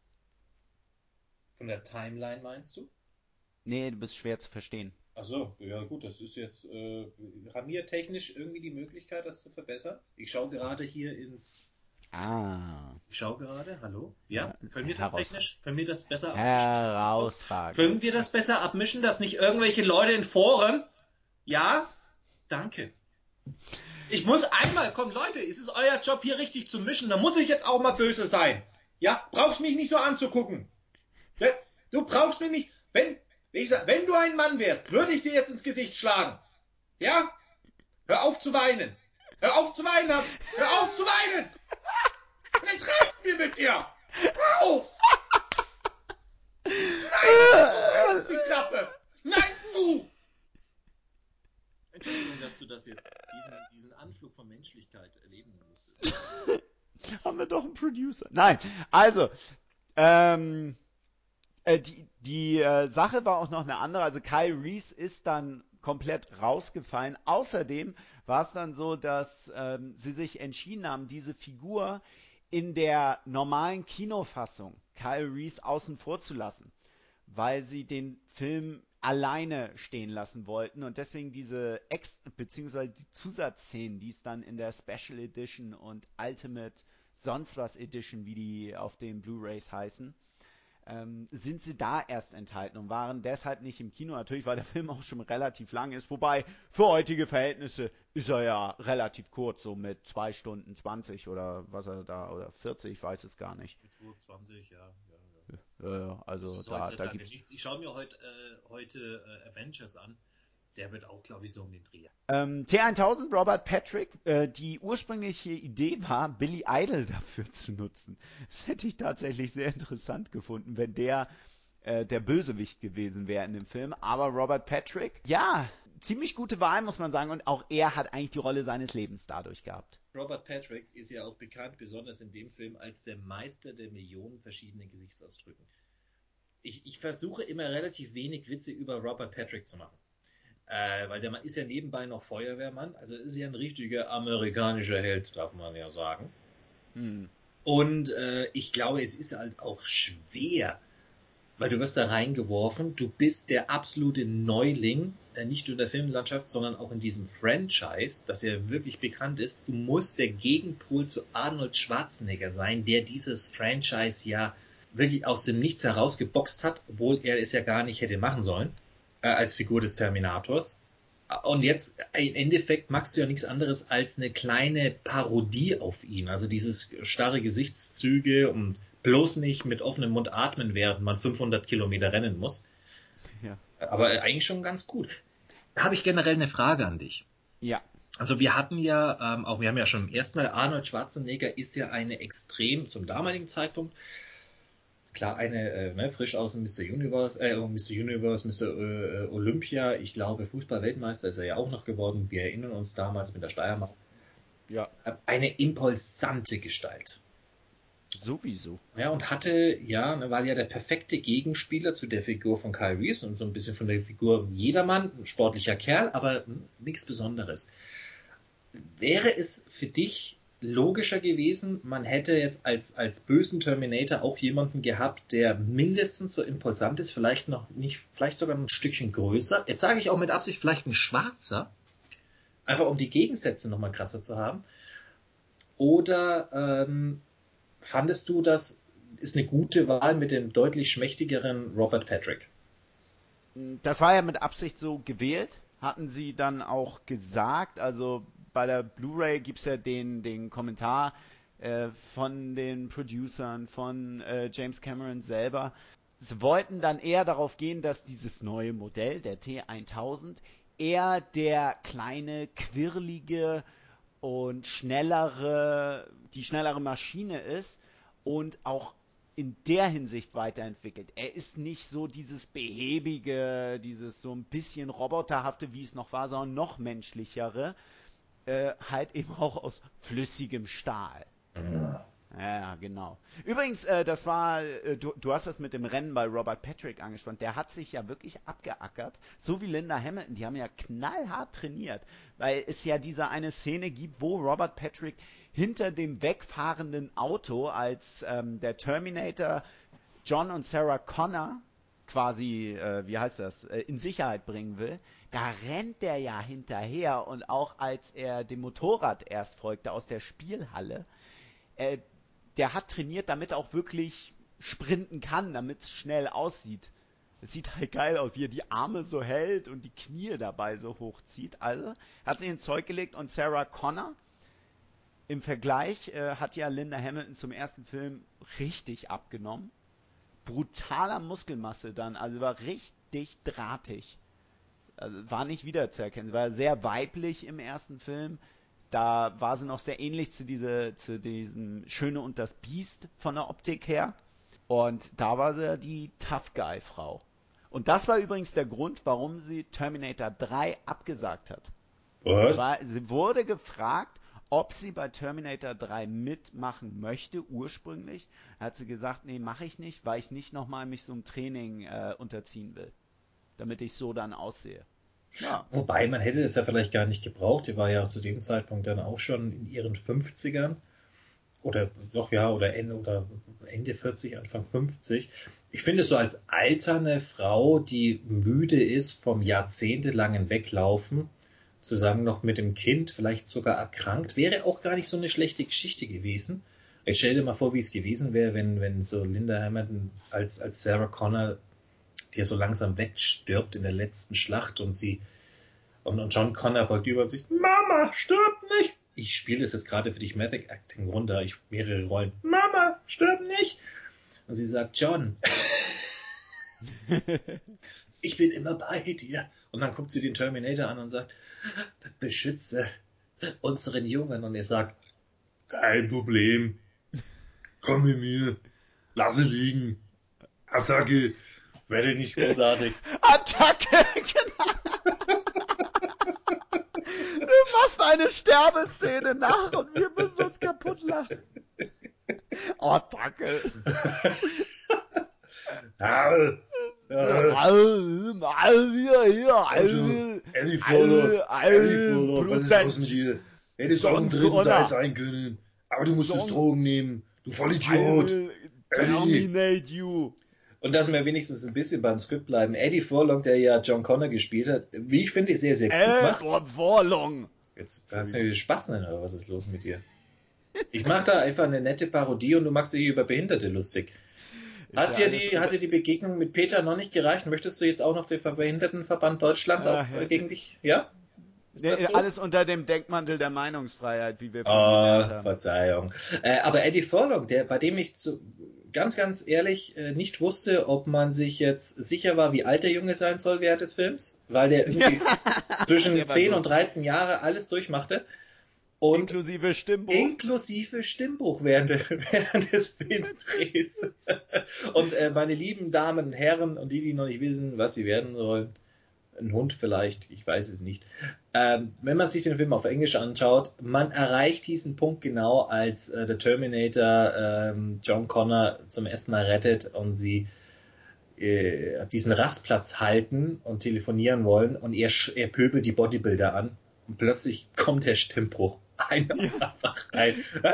Von der Timeline meinst du? Nee, du bist schwer zu verstehen. Ach so, ja gut, das ist jetzt haben wir technisch irgendwie die Möglichkeit, das zu verbessern? Ich schaue gerade hier ins... Ich schaue gerade, hallo? Ja, können wir das technisch? Können wir das besser abmischen? Herausragend. Können wir das besser abmischen, dass nicht irgendwelche Leute in Foren... Ja? Danke. Ich muss einmal... Komm Leute, es ist euer Job hier richtig zu mischen, da muss ich jetzt auch mal böse sein. Ja, brauchst mich nicht so anzugucken. Ja, du brauchst mich nicht. Wenn du ein Mann wärst, würde ich dir jetzt ins Gesicht schlagen. Ja? Hör auf zu weinen. Hör auf zu weinen. Hör auf zu weinen. Es reicht mir mit dir. Hör auf. Nein, du hältst die Klappe. Nein, du. Entschuldigung, dass du das jetzt, diesen Anflug von Menschlichkeit erleben musstest. Haben wir doch einen Producer. Nein, also, die Sache war auch noch eine andere. Also Kyle Reese ist dann komplett rausgefallen. Außerdem war es dann so, dass sie sich entschieden haben, diese Figur in der normalen Kinofassung Kyle Reese außen vor zu lassen, weil sie den Film alleine stehen lassen wollten und deswegen diese beziehungsweise die Zusatzszenen, die es dann in der Special Edition und Ultimate sonst was Edition, wie die auf den Blu-rays heißen, sind sie da erst enthalten und waren deshalb nicht im Kino. Natürlich, weil der Film auch schon relativ lang ist, wobei für heutige Verhältnisse ist er ja relativ kurz, so mit 2 Stunden 20 oder was er da, oder 40, ich weiß es gar nicht. 20, ja. Also da gibt's nichts. Ich schaue mir heute Avengers an. Der wird auch, glaube ich, so um den Dreh. T1000, Robert Patrick, die ursprüngliche Idee war, Billy Idol dafür zu nutzen. Das hätte ich tatsächlich sehr interessant gefunden, wenn der Bösewicht gewesen wäre in dem Film. Aber Robert Patrick, ja, ziemlich gute Wahl, muss man sagen. Und auch er hat eigentlich die Rolle seines Lebens dadurch gehabt. Robert Patrick ist ja auch bekannt, besonders in dem Film, als der Meister der Millionen verschiedenen Gesichtsausdrücken. Ich versuche immer relativ wenig Witze über Robert Patrick zu machen. Weil der Mann ist ja nebenbei noch Feuerwehrmann, also ist ja ein richtiger amerikanischer Held, darf man ja sagen. Und ich glaube, es ist halt auch schwer, weil du wirst da reingeworfen, du bist der absolute Neuling, nicht nur in der Filmlandschaft, sondern auch in diesem Franchise, das ja wirklich bekannt ist. Du musst der Gegenpol zu Arnold Schwarzenegger sein, der dieses Franchise ja wirklich aus dem Nichts herausgeboxt hat, obwohl er es ja gar nicht hätte machen sollen, als Figur des Terminators. Und jetzt, im Endeffekt, machst du ja nichts anderes als eine kleine Parodie auf ihn. Also dieses starre Gesichtszüge und bloß nicht mit offenem Mund atmen, während man 500 Kilometer rennen muss. Ja. Aber eigentlich schon ganz gut. Da habe ich generell eine Frage an dich. Ja. Also wir hatten ja, wir haben ja schon im ersten Mal, Arnold Schwarzenegger ist ja eine extrem, zum damaligen Zeitpunkt, klar, frisch aus dem Mr. Universe, Mr. Olympia, ich glaube Fußball-Weltmeister ist er ja auch noch geworden, wir erinnern uns damals mit der Steiermark. Ja. Eine impulsante Gestalt. Sowieso. Ja, und war ja der perfekte Gegenspieler zu der Figur von Kyle Reese und so ein bisschen von der Figur jedermann, ein sportlicher Kerl, aber nichts Besonderes. Wäre es für dich logischer gewesen, man hätte jetzt als bösen Terminator auch jemanden gehabt, der mindestens so impulsant ist, vielleicht sogar ein Stückchen größer. Jetzt sage ich auch mit Absicht, vielleicht ein Schwarzer, einfach um die Gegensätze nochmal krasser zu haben. Oder fandest du, das ist eine gute Wahl mit dem deutlich schmächtigeren Robert Patrick? Das war ja mit Absicht so gewählt, hatten sie dann auch gesagt. Also bei der Blu-ray gibt es ja den Kommentar von den Producern, von James Cameron selber. Sie wollten dann eher darauf gehen, dass dieses neue Modell, der T1000, eher der kleine, quirlige und die schnellere Maschine ist und auch in der Hinsicht weiterentwickelt. Er ist nicht so dieses behäbige, dieses so ein bisschen roboterhafte, wie es noch war, sondern noch menschlichere, halt eben auch aus flüssigem Stahl. Ja, genau. Übrigens, das war, du hast das mit dem Rennen bei Robert Patrick angesprochen, der hat sich ja wirklich abgeackert, so wie Linda Hamilton, die haben ja knallhart trainiert, weil es ja diese eine Szene gibt, wo Robert Patrick hinter dem wegfahrenden Auto als der Terminator John und Sarah Connor quasi, in Sicherheit bringen will, da rennt der ja hinterher und auch als er dem Motorrad erst folgte aus der Spielhalle, der hat trainiert, damit er auch wirklich sprinten kann, damit es schnell aussieht. Es sieht halt geil aus, wie er die Arme so hält und die Knie dabei so hochzieht. Also hat sich ins Zeug gelegt und Sarah Connor, Im Vergleich hat ja Linda Hamilton zum ersten Film richtig abgenommen. Brutaler Muskelmasse dann, also war richtig drahtig. Also war nicht wiederzuerkennen. War sehr weiblich im ersten Film. Da war sie noch sehr ähnlich zu diesem Schöne und das Biest von der Optik her. Und da war sie die Tough Guy Frau. Und das war übrigens der Grund, warum sie Terminator 3 abgesagt hat. Was? Sie wurde gefragt, ob sie bei Terminator 3 mitmachen möchte, ursprünglich. Hat sie gesagt, nee, mache ich nicht, weil ich nicht nochmal mich so einem Training unterziehen will. Damit ich so dann aussehe. Ja. Wobei, man hätte das ja vielleicht gar nicht gebraucht. Die war ja zu dem Zeitpunkt dann auch schon in ihren 50ern. Oder Ende 40, Anfang 50. Ich finde es so als alterne Frau, die müde ist vom jahrzehntelangen Weglaufen, zusammen noch mit dem Kind, vielleicht sogar erkrankt, wäre auch gar nicht so eine schlechte Geschichte gewesen. Ich stell dir mal vor, wie es gewesen wäre, wenn so Linda Hamilton als Sarah Connor, die ja so langsam wegstirbt in der letzten Schlacht und John Connor beugt über und sagt, Mama, stirb nicht! Ich spiele das jetzt gerade für dich Method Acting runter, mehrere Rollen. Mama, stirb nicht! Und sie sagt, John, ich bin immer bei dir. Und dann guckt sie den Terminator an und sagt, beschütze unseren Jungen. Und er sagt, kein Problem. Komm mit mir. Lasse liegen. Attacke. Werde nicht großartig. Attacke, genau. Du machst eine Sterbeszene nach und wir müssen uns kaputt lachen. Attacke. Eddie Furlow, was ist los mit dir? Hättest auch einen dritten Teil sein können. Aber du musstest Drogen nehmen. Du Vollidiot. Terminate you. Und dass wir wenigstens ein bisschen beim Skript bleiben. Eddie Furlong, der ja John Connor gespielt hat, wie ich finde, sehr, sehr gut macht. Furlong. Jetzt hast du Spaß nennen, oder was ist los mit dir? Ich mache da einfach eine nette Parodie und du machst dich über Behinderte lustig. Hat dir die Begegnung mit Peter noch nicht gereicht? Möchtest du jetzt auch noch den Behindertenverband Deutschlands auch gegen dich? Ja? Ist das so? Alles unter dem Deckmantel der Meinungsfreiheit, wie wir vorhin haben. Verzeihung. Aber Eddie Furlong, bei dem ich ganz, ganz ehrlich nicht wusste, ob man sich jetzt sicher war, wie alt der Junge sein soll während des Films, weil der irgendwie zwischen 10 und 13 Jahre alles durchmachte. Und inklusive Stimmbuch. Inklusive Stimmbuch während des Filmdrehs. Und meine lieben Damen und Herren und die noch nicht wissen, was sie werden sollen, ein Hund vielleicht, ich weiß es nicht. Wenn man sich den Film auf Englisch anschaut, man erreicht diesen Punkt genau, als der Terminator John Connor zum ersten Mal rettet und sie diesen Rastplatz halten und telefonieren wollen und er pöbelt die Bodybuilder an und plötzlich kommt der Stimmbruch. Einfach rein.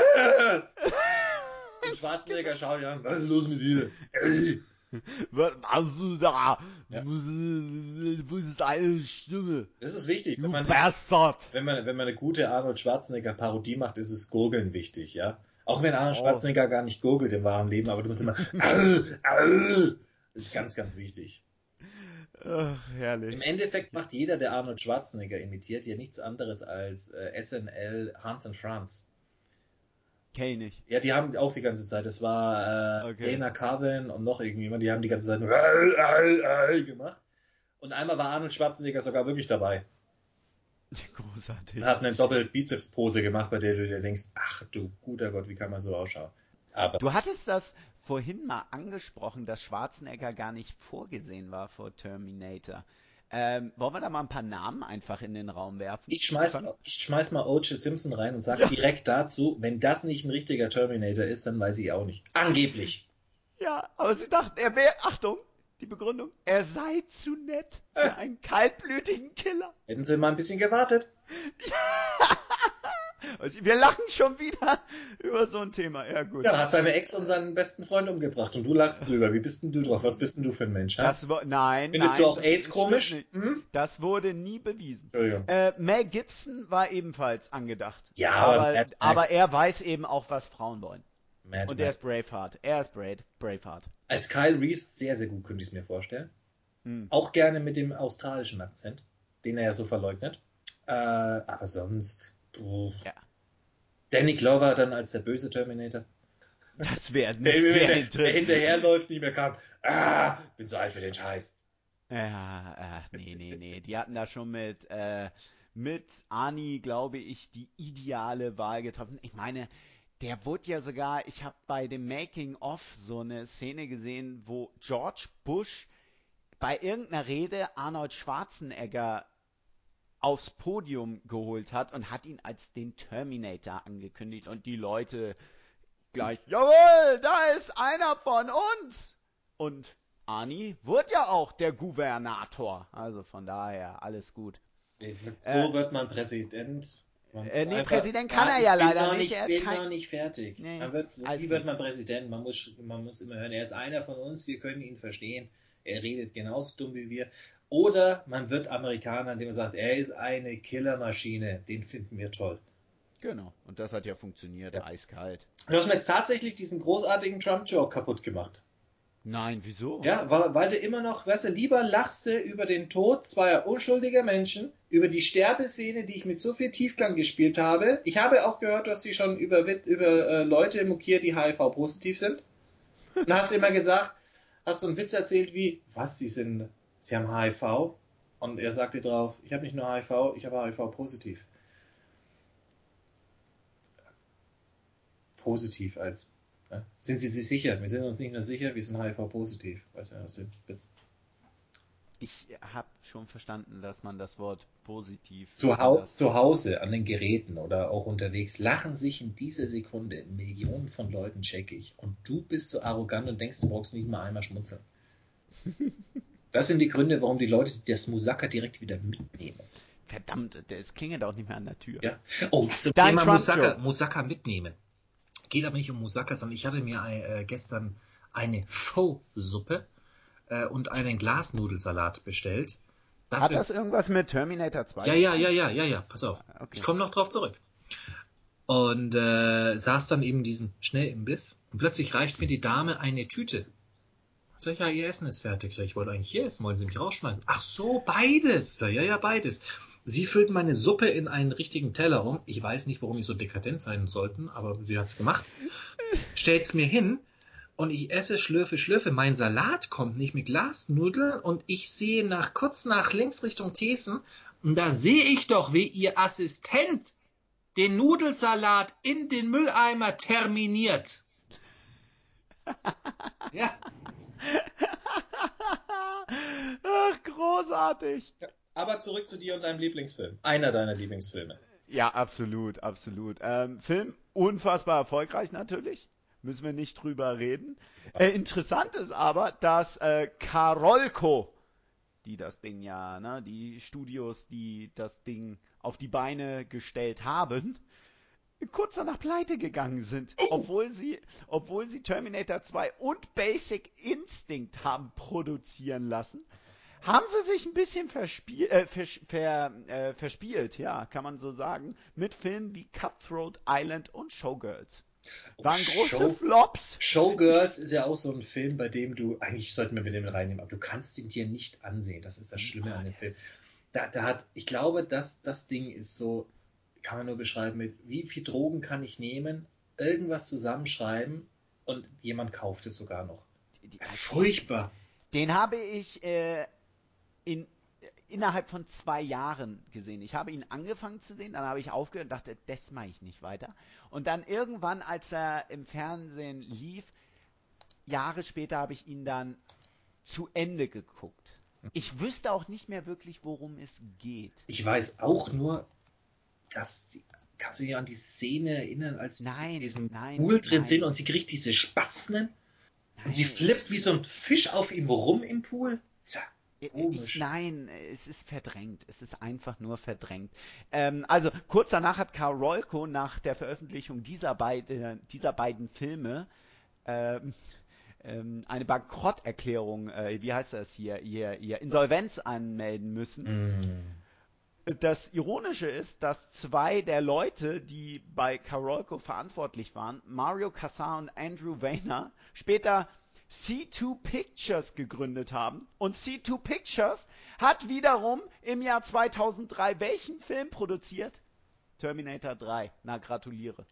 Und Schwarzenegger schaut ihn an. Was ist los mit dir? Ey. Was machst du da? Wo ist eine Stimme? Das ist wichtig. Du Bastard! Wenn man eine gute Arnold Schwarzenegger Parodie macht, ist es Gurgeln wichtig, ja? Auch wenn Arnold Schwarzenegger gar nicht gurgelt im wahren Leben, aber du musst immer das ist ganz, ganz wichtig. Ach, herrlich. Im Endeffekt macht jeder, der Arnold Schwarzenegger imitiert, ja nichts anderes als SNL Hans und Franz. Kenn ich nicht. Ja, die haben auch die ganze Zeit, das war Dana Carvin und noch irgendjemand, die haben die ganze Zeit nur gemacht. Und einmal war Arnold Schwarzenegger sogar wirklich dabei. Großartig. Er hat eine Doppel-Bizeps-Pose gemacht, bei der du dir denkst, ach du guter Gott, wie kann man so ausschauen? Aber du hattest das vorhin mal angesprochen, dass Schwarzenegger gar nicht vorgesehen war vor Terminator. Wollen wir da mal ein paar Namen einfach in den Raum werfen? Ich schmeiß mal O.J. Simpson rein und sage direkt dazu, wenn das nicht ein richtiger Terminator ist, dann weiß ich auch nicht. Angeblich. Ja, aber sie dachten, er wäre, Achtung, die Begründung, er sei zu nett für einen kaltblütigen Killer. Hätten sie mal ein bisschen gewartet. Wir lachen schon wieder über so ein Thema. Ja, gut. Ja, hat seine Ex und seinen besten Freund umgebracht und du lachst drüber. Wie bist denn du drauf? Was bist denn du für ein Mensch? Findest du auch AIDS komisch? Das wurde nie bewiesen. Entschuldigung. Mel Gibson war ebenfalls angedacht. Ja, aber er weiß eben auch, was Frauen wollen. Und er ist Braveheart. Braveheart. Als Kyle Reese sehr, sehr gut, könnte ich es mir vorstellen. Auch gerne mit dem australischen Akzent, den er ja so verleugnet. Aber sonst... Ja. Danny Glover dann als der böse Terminator. Das wäre Der sehr interessant. hinterherläuft, nicht mehr kann. Bin so alt für den Scheiß. Ja, nee. Die hatten da schon mit Arnie, glaube ich, die ideale Wahl getroffen. Ich meine, der wurde ja sogar, ich habe bei dem Making-of so eine Szene gesehen, wo George Bush bei irgendeiner Rede Arnold Schwarzenegger aufs Podium geholt hat und hat ihn als den Terminator angekündigt und die Leute gleich, jawohl, da ist einer von uns! Und Arnie wurde ja auch der Gouvernator. Also von daher, alles gut. So wird man Präsident. Präsident kann er ja leider nicht. Ich bin noch nicht fertig. Nee, wie wird man Präsident? Man muss immer hören, er ist einer von uns, wir können ihn verstehen. Er redet genauso dumm wie wir. Oder man wird Amerikaner, indem man sagt, er ist eine Killermaschine. Den finden wir toll. Genau. Und das hat ja funktioniert, ja. Eiskalt. Du hast mir jetzt tatsächlich diesen großartigen Trump-Joke kaputt gemacht. Nein, wieso? Ja, weil du immer noch, weißt du, lieber lachst du über den Tod zweier unschuldiger Menschen, über die Sterbeszene, die ich mit so viel Tiefgang gespielt habe. Ich habe auch gehört, du hast dich schon über Leute mokiert, die HIV-positiv sind. Und dann hast du immer gesagt, hast du einen Witz erzählt wie, was, Sie haben HIV? Und er sagte drauf, ich habe nicht nur HIV, ich habe HIV-positiv. Positiv als... Ja. Sind Sie sich sicher? Wir sind uns nicht nur sicher, wir sind HIV-positiv. Weißt du, was den Witz? Ich habe schon verstanden, dass man das Wort positiv... Zu Hause, an den Geräten oder auch unterwegs, lachen sich in dieser Sekunde Millionen von Leuten scheckig. Und du bist so arrogant und denkst, du brauchst nicht mal einmal schmunzeln. Das sind die Gründe, warum die Leute das Musaka direkt wieder mitnehmen. Verdammt, es klingelt auch nicht mehr an der Tür. Ja. Oh, zum Thema Musaka mitnehmen. Geht aber nicht um Musaka, sondern ich hatte mir gestern eine Pho-Suppe und einen Glasnudelsalat bestellt. Hat das irgendwas mit Terminator 2? Ja, pass auf. Okay. Ich komme noch drauf zurück. Und saß dann eben diesen Schnellimbiss und plötzlich reicht mir die Dame eine Tüte. Sag ich, ja, Ihr Essen ist fertig. Ich wollte eigentlich hier essen, wollen Sie mich rausschmeißen? Ach so, beides. Sag, ja, beides. Sie füllt meine Suppe in einen richtigen Teller um. Ich weiß nicht, warum die so dekadent sein sollten, aber sie hat es gemacht. Stellt's mir hin und ich esse, schlürfe. Mein Salat kommt nicht mit Glasnudeln und ich sehe kurz nach links Richtung Thesen und da sehe ich doch, wie Ihr Assistent den Nudelsalat in den Mülleimer terminiert. Ja. Ach, großartig. Aber zurück zu dir und deinem Lieblingsfilm. Einer deiner Lieblingsfilme. Ja, absolut. Film unfassbar erfolgreich natürlich. Müssen wir nicht drüber reden. Interessant ist aber, dass Carolco, die das Ding ja, ne, die Studios, die das Ding auf die Beine gestellt haben, kurz danach pleite gegangen sind, obwohl sie Terminator 2 und Basic Instinct haben produzieren lassen. Haben sie sich ein bisschen verspielt, ja, kann man so sagen, mit Filmen wie Cutthroat Island und Showgirls. Waren große Flops. Showgirls ist ja auch so ein Film, bei dem eigentlich sollten wir mit dem reinnehmen, aber du kannst ihn dir nicht ansehen. Das ist das Schlimme an dem Film. Ich glaube, das Ding ist so, kann man nur beschreiben mit, wie viel Drogen kann ich nehmen, irgendwas zusammenschreiben und jemand kauft es sogar noch. Furchtbar. Den habe ich innerhalb von 2 Jahren gesehen. Ich habe ihn angefangen zu sehen, dann habe ich aufgehört und dachte, das mache ich nicht weiter. Und dann irgendwann, als er im Fernsehen lief, Jahre später habe ich ihn dann zu Ende geguckt. Ich wüsste auch nicht mehr wirklich, worum es geht. Ich weiß auch nur, kannst du dich an die Szene erinnern, als sie in diesem Pool drin sind und sie kriegt diese Spatzen und sie flippt wie so ein Fisch auf ihm rum im Pool? Tja. Nein, es ist verdrängt. Es ist einfach nur verdrängt. Also kurz danach hat Carolco nach der Veröffentlichung dieser beiden Filme eine Bankrotterklärung, wie heißt das hier, Insolvenz anmelden müssen. Das Ironische ist, dass 2 der Leute, die bei Carolco verantwortlich waren, Mario Kassar und Andrew Weiner, später C2 Pictures gegründet haben. Und C2 Pictures hat wiederum im Jahr 2003 welchen Film produziert? Terminator 3. Na, gratuliere.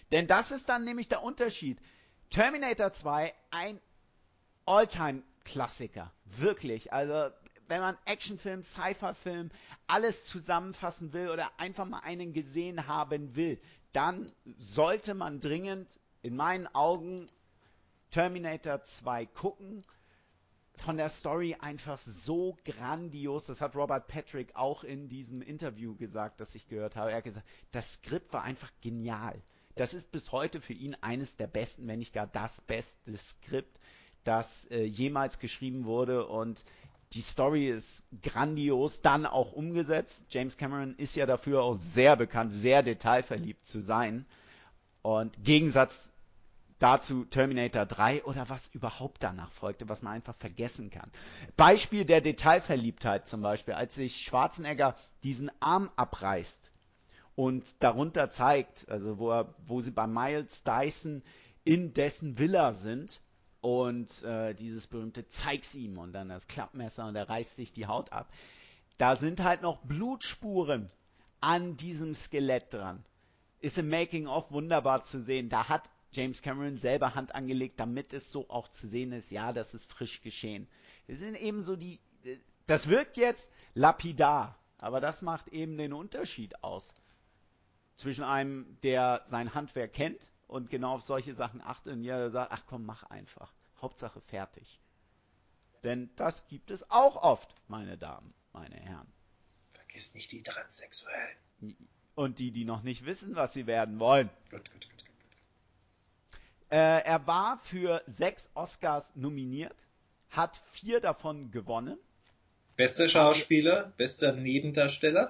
Denn das ist dann nämlich der Unterschied. Terminator 2, ein All-Time-Klassiker. Wirklich. Also, wenn man Actionfilm, Sci-Fi-Film, alles zusammenfassen will oder einfach mal einen gesehen haben will, dann sollte man dringend, in meinen Augen, Terminator 2 gucken. Von der Story einfach so grandios. Das hat Robert Patrick auch in diesem Interview gesagt, das ich gehört habe. Er hat gesagt, das Skript war einfach genial. Das ist bis heute für ihn eines der besten, wenn nicht gar das beste Skript, das jemals geschrieben wurde. Und die Story ist grandios, dann auch umgesetzt. James Cameron ist ja dafür auch sehr bekannt, sehr detailverliebt zu sein. Und im Gegensatz dazu Terminator 3 oder was überhaupt danach folgte, was man einfach vergessen kann. Beispiel der Detailverliebtheit zum Beispiel, als sich Schwarzenegger diesen Arm abreißt und darunter zeigt, also wo sie bei Miles Dyson in dessen Villa sind und dieses berühmte zeig's ihm und dann das Klappmesser und er reißt sich die Haut ab. Da sind halt noch Blutspuren an diesem Skelett dran. Ist im Making-of wunderbar zu sehen. Da hat James Cameron selber Hand angelegt, damit es so auch zu sehen ist, ja, das ist frisch geschehen. Das sind eben so das wirkt jetzt lapidar, aber das macht eben den Unterschied aus. Zwischen einem, der sein Handwerk kennt und genau auf solche Sachen achtet und der sagt, ach komm, mach einfach. Hauptsache fertig. Denn das gibt es auch oft, meine Damen, meine Herren. Vergiss nicht die Transsexuellen. Und die noch nicht wissen, was sie werden wollen. Gut. Er war für 6 Oscars nominiert, hat 4 davon gewonnen. Bester Schauspieler, bester Nebendarsteller?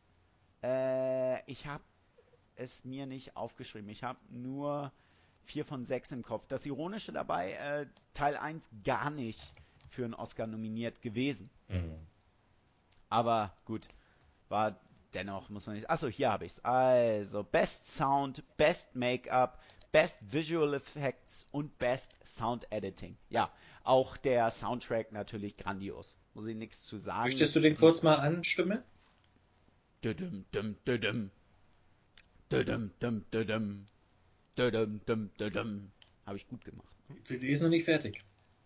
Ich habe es mir nicht aufgeschrieben. Ich habe nur 4 von 6 im Kopf. Das Ironische dabei, Teil 1 gar nicht für einen Oscar nominiert gewesen. Mhm. Aber gut, war dennoch, muss man nicht... Achso, hier habe ich es. Also, Best Sound, Best Make-up, Best Visual Effects und Best Sound Editing. Ja, auch der Soundtrack natürlich grandios. Muss ich nichts zu sagen. Möchtest du den kurz mal anstimmen? Dudum, dum, dudum. Dudum, dum, dudum. Dudum, dum, dudum. Habe ich gut gemacht. Die ist noch nicht fertig.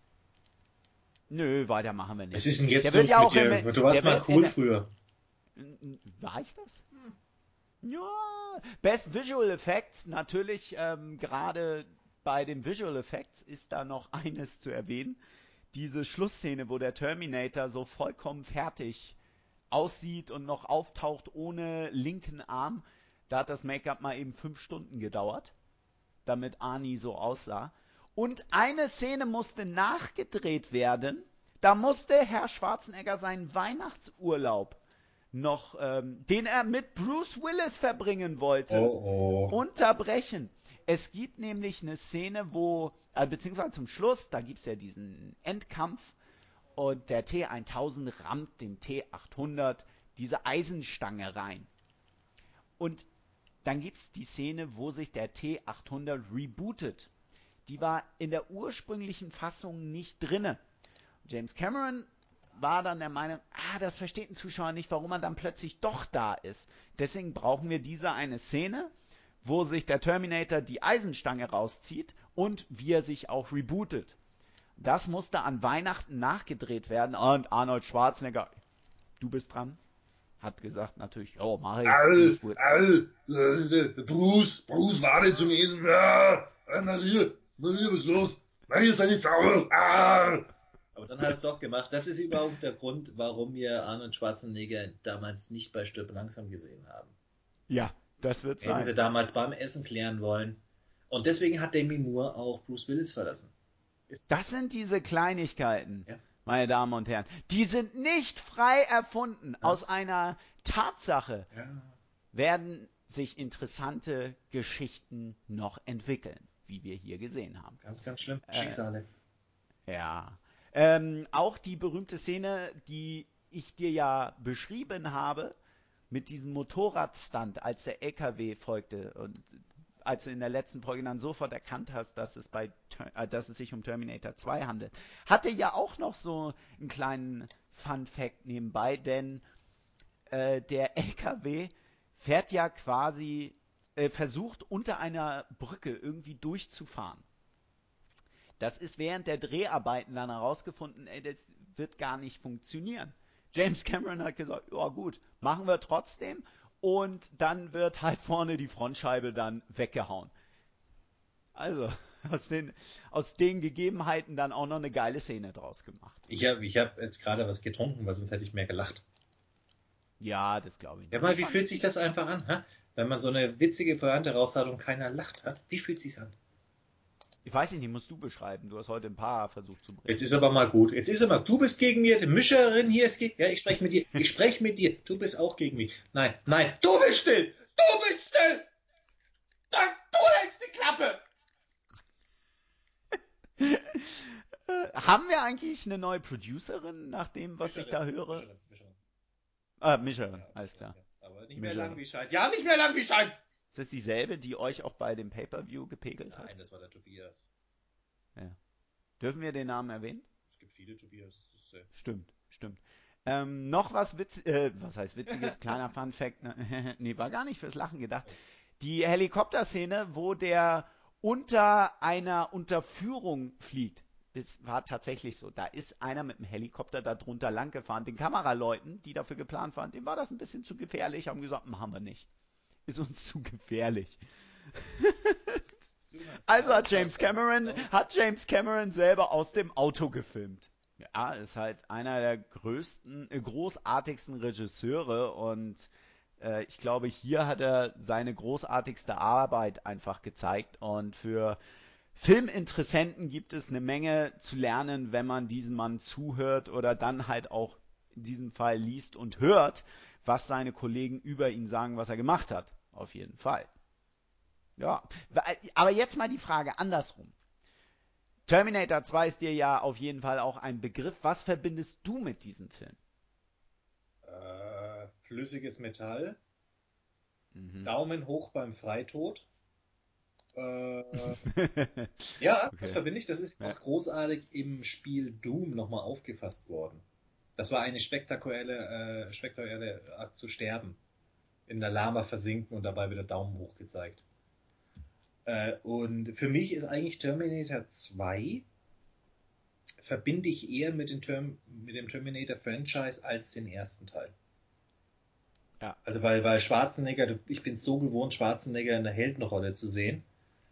Nö, weiter machen wir nicht. Was ist denn jetzt der los wird ja mit dir? Du warst mal cool früher. War ich das? Ja, Best Visual Effects, natürlich gerade bei den Visual Effects ist da noch eines zu erwähnen. Diese Schlussszene, wo der Terminator so vollkommen fertig aussieht und noch auftaucht ohne linken Arm, da hat das Make-up mal eben 5 Stunden gedauert, damit Arnie so aussah. Und eine Szene musste nachgedreht werden, da musste Herr Schwarzenegger seinen Weihnachtsurlaub noch, den er mit Bruce Willis verbringen wollte, unterbrechen. Es gibt nämlich eine Szene, wo, beziehungsweise zum Schluss, da gibt es ja diesen Endkampf und der T-1000 rammt dem T-800 diese Eisenstange rein. Und dann gibt es die Szene, wo sich der T-800 rebootet. Die war in der ursprünglichen Fassung nicht drinne. James Cameron war dann der Meinung, das versteht ein Zuschauer nicht, warum er dann plötzlich doch da ist. Deswegen brauchen wir diese eine Szene, wo sich der Terminator die Eisenstange rauszieht und wie er sich auch rebootet. Das musste an Weihnachten nachgedreht werden und Arnold Schwarzenegger, du bist dran, hat gesagt natürlich, oh, mach ich. Bruce, warte zum Essen. Maria, was ist los? Maria ist nicht sauer. Aber dann hat er es doch gemacht. Das ist überhaupt der Grund, warum wir Arnold Schwarzenegger damals nicht bei Stirb langsam gesehen haben. Ja, das wird sein. Hätten sie damals beim Essen klären wollen. Und deswegen hat Demi Moore auch Bruce Willis verlassen. Das sind diese Kleinigkeiten, ja, meine Damen und Herren. Die sind nicht frei erfunden. Ja. Aus einer Tatsache werden sich interessante Geschichten noch entwickeln, wie wir hier gesehen haben. Ganz, ganz schlimm. Schicksale. Ja. Auch die berühmte Szene, die ich dir ja beschrieben habe, mit diesem Motorradstunt, als der LKW folgte und als du in der letzten Folge dann sofort erkannt hast, dass es sich um Terminator 2 handelt, hatte ja auch noch so einen kleinen Fun-Fact nebenbei, denn der LKW fährt ja quasi versucht, unter einer Brücke irgendwie durchzufahren. Das ist während der Dreharbeiten dann herausgefunden, das wird gar nicht funktionieren. James Cameron hat gesagt, ja gut, machen wir trotzdem. Und dann wird halt vorne die Frontscheibe dann weggehauen. Also, aus den Gegebenheiten dann auch noch eine geile Szene draus gemacht. Ich hab jetzt gerade was getrunken, weil sonst hätte ich mehr gelacht. Ja, das glaube ich nicht. Ja, mal, wie fühlt sich das einfach an, ha? Wenn man so eine witzige Pointe raushaut und keiner lacht, ha? Wie fühlt sich's an? Ich weiß nicht, musst du beschreiben. Du hast heute ein paar versucht zu bringen. Jetzt ist aber mal gut. Du bist gegen mir, die Mischerin hier ist gegen... Ja, ich spreche mit dir. Ich spreche mit dir. Du bist auch gegen mich. Nein, du bist still! Du bist still! Du hältst die Klappe! Haben wir eigentlich eine neue Producerin, nach dem, was ich da höre? Mischerin, ja, alles klar. Ja, aber nicht mehr lang wie Schein. Ja, nicht mehr lang wie Schein! Ist das dieselbe, die euch auch bei dem Pay-Per-View gepegelt hat? Nein, das war der Tobias. Ja. Dürfen wir den Namen erwähnen? Es gibt viele Tobias. Stimmt. Noch was was heißt witziges? Kleiner Fun-Fact. Nee, war gar nicht fürs Lachen gedacht. Die Helikopterszene, wo der unter einer Unterführung fliegt. Das war tatsächlich so. Da ist einer mit dem Helikopter da drunter lang gefahren. Den Kameraleuten, die dafür geplant waren, dem war das ein bisschen zu gefährlich, haben gesagt, machen wir nicht. Ist uns zu gefährlich. Also hat James Cameron selber aus dem Auto gefilmt. Ja, ist halt einer der großartigsten Regisseure und ich glaube, hier hat er seine großartigste Arbeit einfach gezeigt und für Filminteressenten gibt es eine Menge zu lernen, wenn man diesem Mann zuhört oder dann halt auch in diesem Fall liest und hört, was seine Kollegen über ihn sagen, was er gemacht hat. Auf jeden Fall. Ja, aber jetzt mal die Frage andersrum. Terminator 2 ist dir ja auf jeden Fall auch ein Begriff. Was verbindest du mit diesem Film? Flüssiges Metall. Daumen hoch beim Freitod. Ja, okay. Das verbinde ich. Das ist auch großartig im Spiel Doom nochmal aufgefasst worden. Das war eine spektakuläre Art zu sterben. In der Lava versinken und dabei wieder Daumen hoch gezeigt. Und für mich ist eigentlich Terminator 2 verbinde ich eher mit dem Terminator-Franchise als den ersten Teil. Ja. Also weil Schwarzenegger, ich bin so gewohnt, Schwarzenegger in der Heldenrolle zu sehen.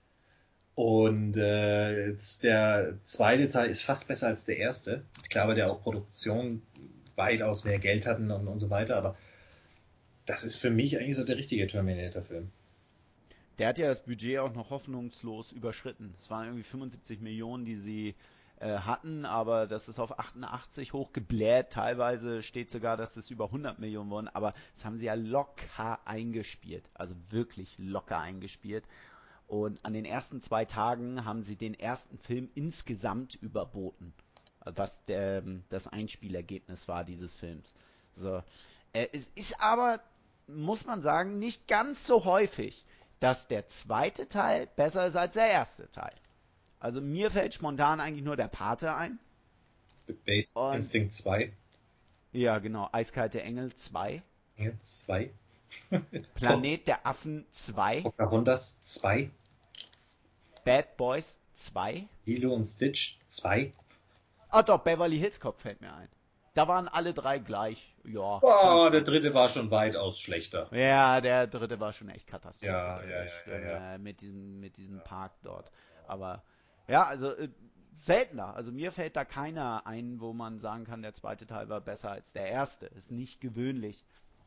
Und der zweite Teil ist fast besser als der erste. Ich glaube, der auch Produktion weitaus mehr Geld hatten und so weiter, aber das ist für mich eigentlich so der richtige Terminator-Film. Der hat ja das Budget auch noch hoffnungslos überschritten. Es waren irgendwie 75 Millionen, die sie hatten, aber das ist auf 88 hochgebläht. Teilweise steht sogar, dass es über 100 Millionen wurden, aber das haben sie ja locker eingespielt. Also wirklich locker eingespielt. Und an den ersten 2 Tagen haben sie den ersten Film insgesamt überboten, was das Einspielergebnis war dieses Films. So. Es ist aber, muss man sagen, nicht ganz so häufig, dass der zweite Teil besser ist als der erste Teil. Also mir fällt spontan eigentlich nur der Pate ein. Basic Instinct 2. Ja, genau. Eiskalte Engel 2. Ja, 2. Planet der Affen 2. Pocahontas 2. Bad Boys 2. Lilo und Stitch 2. Ah doch, Beverly Hills Cop fällt mir ein. Da waren alle 3 gleich. Ja. Oh, der dritte war schon weitaus schlechter. Ja, der dritte war schon echt katastrophal. Ja. Mit diesem Park dort. Aber ja, also seltener. Also mir fällt da keiner ein, wo man sagen kann, der zweite Teil war besser als der erste. Ist nicht gewöhnlich.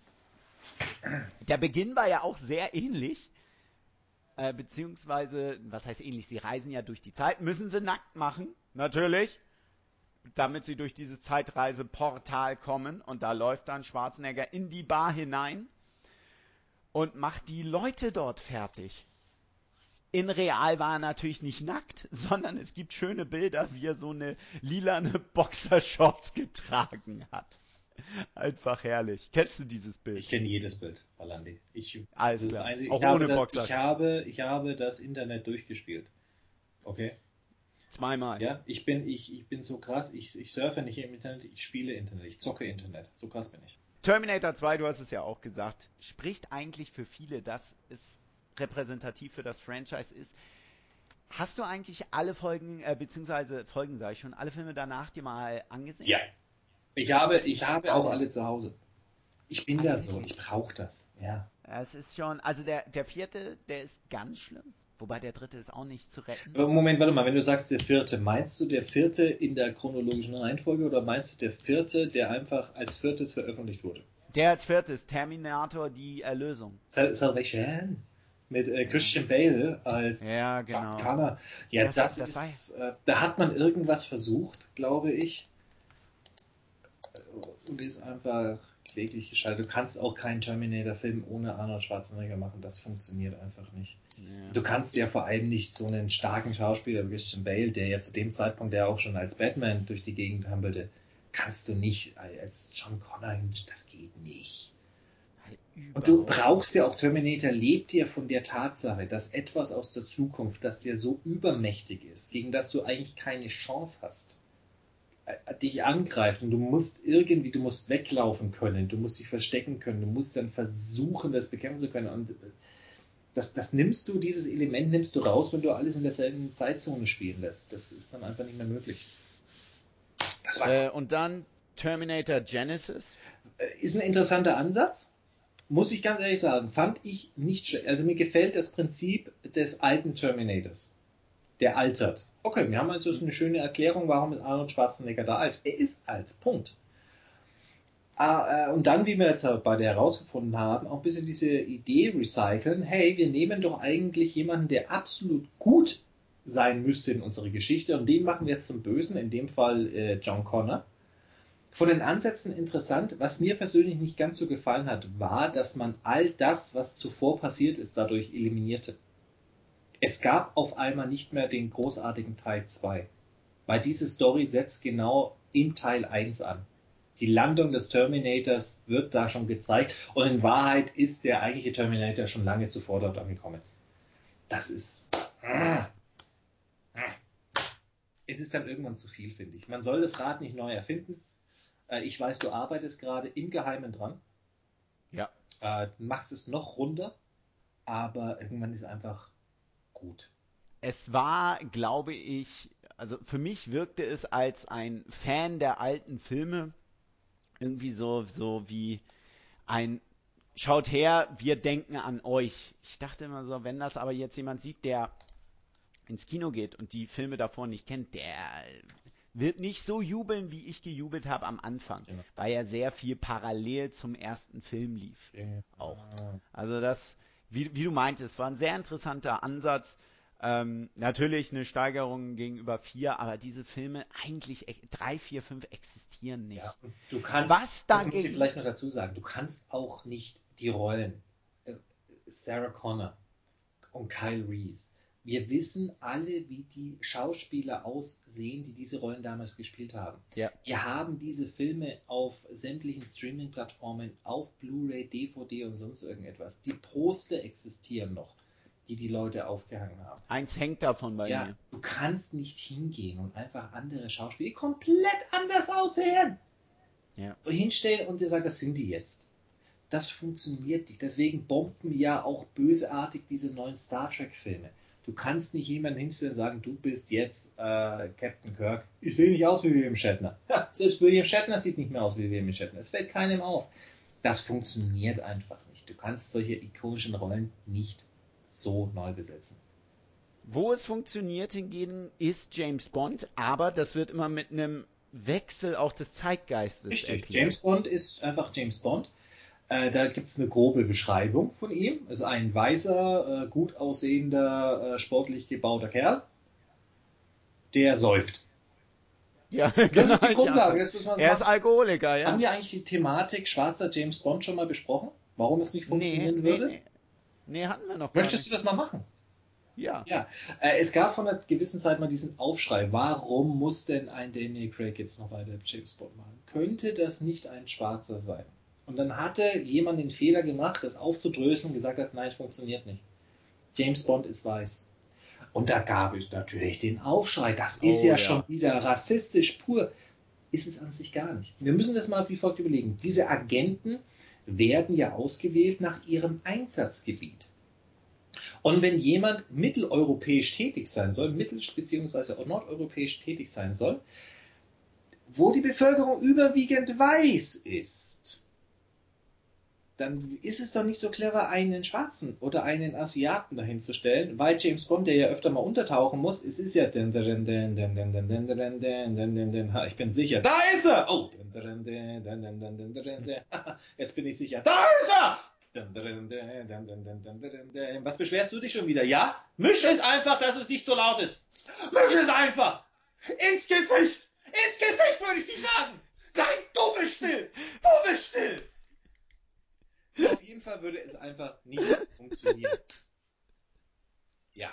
Der Beginn war ja auch sehr ähnlich. Beziehungsweise, was heißt ähnlich? Sie reisen ja durch die Zeit. Müssen sie nackt machen, natürlich. Damit sie durch dieses Zeitreiseportal kommen. Und da läuft dann Schwarzenegger in die Bar hinein und macht die Leute dort fertig. In real war er natürlich nicht nackt, sondern es gibt schöne Bilder, wie er so eine lilane Boxershorts getragen hat. Einfach herrlich. Kennst du dieses Bild? Ich kenne jedes Bild, Balandi. Alles klar. Auch ohne Boxershorts. Ich habe das Internet durchgespielt. Okay? 2-mal. Ja, ich bin so krass, ich surfe nicht im Internet, ich spiele Internet, ich zocke Internet. So krass bin ich. Terminator 2, du hast es ja auch gesagt, spricht eigentlich für viele, dass es repräsentativ für das Franchise ist. Hast du eigentlich alle Folgen, beziehungsweise Folgen, sage ich schon, alle Filme danach dir mal angesehen? Ja. Ich habe auch alle zu Hause. Ich bin da so, ich brauche das, ja. Es ist schon, also der vierte, der ist ganz schlimm. Wobei der dritte ist auch nicht zu retten. Moment, warte mal, wenn du sagst der vierte, meinst du der vierte in der chronologischen Reihenfolge oder meinst du der vierte, der einfach als viertes veröffentlicht wurde? Der als viertes, Terminator, die Erlösung. Salvation. Mit Christian Bale als genau. Connor. Ja, das ist, da hat man irgendwas versucht, glaube ich. Und ist einfach kläglich gescheitert. Du kannst auch keinen Terminator-Film ohne Arnold Schwarzenegger machen. Das funktioniert einfach nicht. Ja. Du kannst ja vor allem nicht so einen starken Schauspieler wie Christian Bale, der ja zu dem Zeitpunkt, der auch schon als Batman durch die Gegend hampelte, kannst du nicht als John Connor, das geht nicht. Und du brauchst ja auch, Terminator lebt ja von der Tatsache, dass etwas aus der Zukunft, das dir so übermächtig ist, gegen das du eigentlich keine Chance hast, dich angreift und du musst weglaufen können, du musst dich verstecken können, du musst dann versuchen, das bekämpfen zu können und dieses Element nimmst du raus, wenn du alles in derselben Zeitzone spielen lässt. Das ist dann einfach nicht mehr möglich. Und dann Terminator Genesis. Ist ein interessanter Ansatz, muss ich ganz ehrlich sagen, fand ich nicht schlecht. Also mir gefällt das Prinzip des alten Terminators. Der altert. Okay, wir haben also eine schöne Erklärung, warum ist Arnold Schwarzenegger da alt. Er ist alt, Punkt. Und dann, wie wir jetzt beide herausgefunden haben, auch ein bisschen diese Idee recyceln, hey, wir nehmen doch eigentlich jemanden, der absolut gut sein müsste in unserer Geschichte und den machen wir jetzt zum Bösen, in dem Fall John Connor. Von den Ansätzen interessant, was mir persönlich nicht ganz so gefallen hat, war, dass man all das, was zuvor passiert ist, dadurch eliminierte. Es gab auf einmal nicht mehr den großartigen Teil 2, weil diese Story setzt genau im Teil 1 an. Die Landung des Terminators wird da schon gezeigt und in Wahrheit ist der eigentliche Terminator schon lange zuvor dort angekommen. Das ist... Es ist dann irgendwann zu viel, finde ich. Man soll das Rad nicht neu erfinden. Ich weiß, du arbeitest gerade im Geheimen dran. Ja. Machst es noch runder, aber irgendwann ist einfach gut. Es war, glaube ich, also für mich wirkte es als ein Fan der alten Filme irgendwie so wie ein schaut her, wir denken an euch. Ich dachte immer so, wenn das aber jetzt jemand sieht, der ins Kino geht und die Filme davor nicht kennt, der wird nicht so jubeln, wie ich gejubelt habe am Anfang, weil ja sehr viel parallel zum ersten Film lief. Auch. Also das, wie du meintest, war ein sehr interessanter Ansatz. Natürlich eine Steigerung gegenüber 4, aber diese Filme eigentlich 3, 4, 5 existieren nicht. Ja, du kannst, das muss ich vielleicht noch dazu sagen, du kannst auch nicht die Rollen Sarah Connor und Kyle Reese. Wir wissen alle, wie die Schauspieler aussehen, die diese Rollen damals gespielt haben. Ja. Wir haben diese Filme auf sämtlichen Streaming-Plattformen, auf Blu-ray, DVD und sonst irgendetwas. Die Poster existieren noch, die Leute aufgehangen haben. Eins hängt davon bei mir. Du kannst nicht hingehen und einfach andere Schauspieler, die komplett anders aussehen, hinstellen und dir sagen, das sind die jetzt. Das funktioniert nicht. Deswegen bomben ja auch bösartig diese neuen Star Trek-Filme. Du kannst nicht jemanden hinstellen und sagen, du bist jetzt Captain Kirk. Ich sehe nicht aus wie William Shatner. Ja, selbst William Shatner sieht nicht mehr aus wie William Shatner. Es fällt keinem auf. Das funktioniert einfach nicht. Du kannst solche ikonischen Rollen nicht so neu besetzen. Wo es funktioniert hingegen, ist James Bond, aber das wird immer mit einem Wechsel auch des Zeitgeistes erklärt. James Bond ist einfach James Bond. Da gibt es eine grobe Beschreibung von ihm. Es ist ein weißer, gut aussehender, sportlich gebauter Kerl, der säuft. Ja, das ist die Grundlage. Er ist Alkoholiker, ja. Haben wir eigentlich die Thematik schwarzer James Bond schon mal besprochen? Warum es nicht funktionieren würde? Nee, hatten wir noch Möchtest du das mal machen? Ja. Es gab von einer gewissen Zeit mal diesen Aufschrei, warum muss denn ein Daniel Craig jetzt noch weiter James Bond machen? Könnte das nicht ein Schwarzer sein? Und dann hatte jemand den Fehler gemacht, das aufzudröseln und gesagt hat, nein, funktioniert nicht. James Bond ist weiß. Und da gab es natürlich den Aufschrei. Das ist ja schon wieder rassistisch pur. Ist es an sich gar nicht. Wir müssen das mal wie folgt überlegen. Diese Agenten werden ja ausgewählt nach ihrem Einsatzgebiet. Und wenn jemand mitteleuropäisch tätig sein soll, bzw. nordeuropäisch tätig sein soll, wo die Bevölkerung überwiegend weiß ist, dann ist es doch nicht so clever, einen Schwarzen oder einen Asiaten dahin zu stellen, weil James Bond, der ja öfter mal untertauchen muss, es ist ja ich bin sicher, da ist er! Oh! Jetzt bin ich sicher, da ist er! Was beschwerst du dich schon wieder? Ja? Misch es einfach, dass es nicht so laut ist. Misch es einfach! Ins Gesicht! Ins Gesicht würde ich dich sagen! Nein, du bist still! Du bist still! Auf jeden Fall würde es einfach nicht funktionieren. Ja.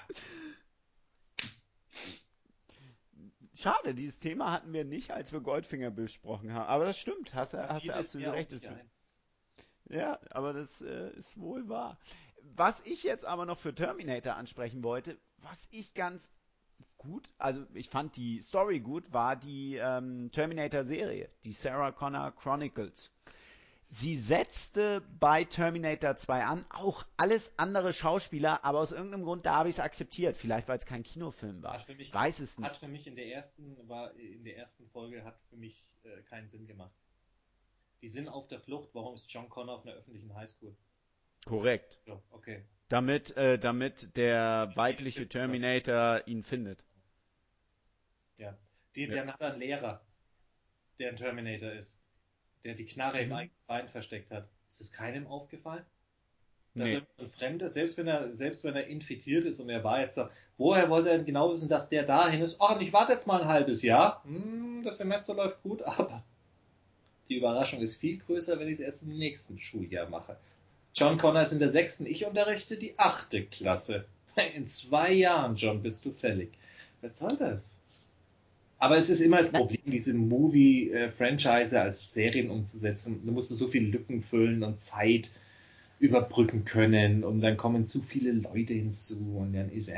Schade, dieses Thema hatten wir nicht, als wir Goldfinger besprochen haben. Aber das stimmt, hast du absolut recht. Ja, aber das ist wohl wahr. Was ich jetzt aber noch für Terminator ansprechen wollte, was ich ganz gut, also ich fand die Story gut, war die Terminator-Serie, die Sarah Connor Chronicles. Sie setzte bei Terminator 2 an, auch alles andere Schauspieler, aber aus irgendeinem Grund, da habe ich es akzeptiert. Vielleicht, weil es kein Kinofilm war. Ich weiß es nicht. Hat für mich in der ersten Folge keinen Sinn gemacht. Die sind auf der Flucht, warum ist John Connor auf einer öffentlichen Highschool? Korrekt. Ja, okay. Damit der weibliche Terminator ihn findet. Ja. Dann hat er einen Lehrer, der ein Terminator ist. Der die Knarre im eigenen Bein versteckt hat. Ist es keinem aufgefallen? Dass er ein Fremder, selbst wenn er infiziert ist und er war jetzt da, woher wollte er denn genau wissen, dass der dahin ist? Ach, und ich warte jetzt mal ein halbes Jahr. Das Semester läuft gut, aber die Überraschung ist viel größer, wenn ich es erst im nächsten Schuljahr mache. John Connor ist in der 6., ich unterrichte die 8. Klasse. In 2 Jahren, John, bist du fällig. Was soll das? Aber es ist immer das Problem, diese Movie-Franchise als Serien umzusetzen. Da musst du so viele Lücken füllen und Zeit überbrücken können und dann kommen zu viele Leute hinzu und dann ist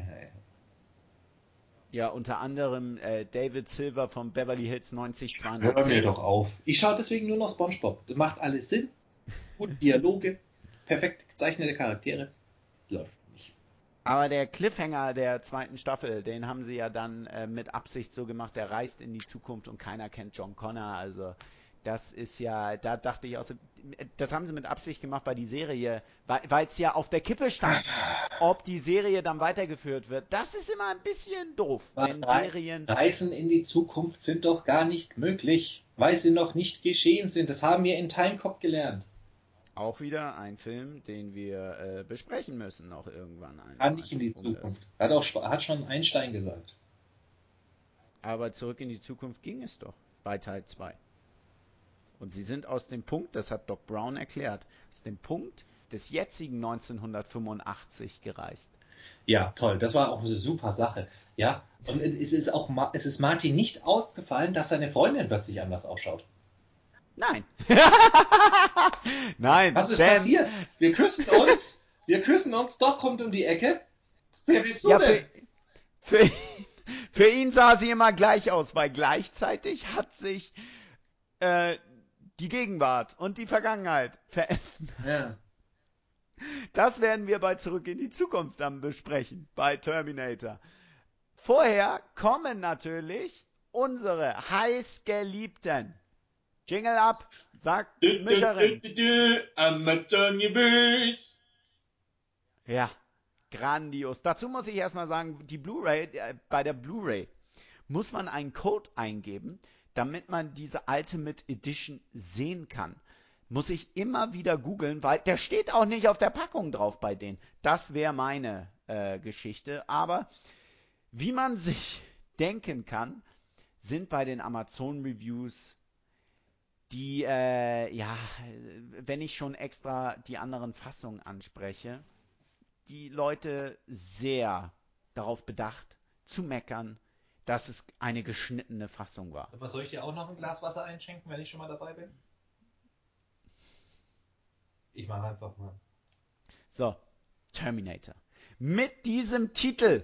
Ja, unter anderem David Silver von Beverly Hills 90210. Hör mir doch auf. Ich schaue deswegen nur noch SpongeBob. Das macht alles Sinn. Gute Dialoge, perfekt gezeichnete Charaktere. Läuft. Aber der Cliffhanger der 2. Staffel, den haben sie ja dann mit Absicht so gemacht, der reist in die Zukunft und keiner kennt John Connor. Also das ist ja, da dachte ich auch, das haben sie mit Absicht gemacht, weil die Serie, weil es ja auf der Kippe stand, ob die Serie dann weitergeführt wird. Das ist immer ein bisschen doof, wenn Serien... Reisen in die Zukunft sind doch gar nicht möglich, weil sie noch nicht geschehen sind. Das haben wir in Timecop gelernt. Auch wieder ein Film, den wir besprechen müssen noch irgendwann. Kann nicht in die Zukunft. Hat schon Einstein gesagt. Aber zurück in die Zukunft ging es doch bei Teil 2. Und sie sind aus dem Punkt, das hat Doc Brown erklärt, aus dem Punkt des jetzigen 1985 gereist. Ja, toll. Das war auch eine super Sache. Ja. Und es ist Martin nicht aufgefallen, dass seine Freundin plötzlich anders ausschaut. Nein. Nein. Was ist passiert? Wir küssen uns, Doc kommt um die Ecke. Wer bist du denn? Für ihn sah sie immer gleich aus, weil gleichzeitig hat sich die Gegenwart und die Vergangenheit verändert. Ja. Das werden wir bei Zurück in die Zukunft dann besprechen, bei Terminator. Vorher kommen natürlich unsere heißgeliebten. Jingle ab, sagt Mischerin. Ja, grandios. Dazu muss ich erstmal sagen, die Blu-ray, bei der Blu-ray muss man einen Code eingeben, damit man diese Ultimate Edition sehen kann. Muss ich immer wieder googeln, weil der steht auch nicht auf der Packung drauf bei denen. Das wäre meine Geschichte. Aber wie man sich denken kann, sind bei den Amazon-Reviews die, wenn ich schon extra die anderen Fassungen anspreche, die Leute sehr darauf bedacht, zu meckern, dass es eine geschnittene Fassung war. Aber soll ich dir auch noch ein Glas Wasser einschenken, wenn ich schon mal dabei bin? Ich mache einfach mal. So, Terminator. Mit diesem Titel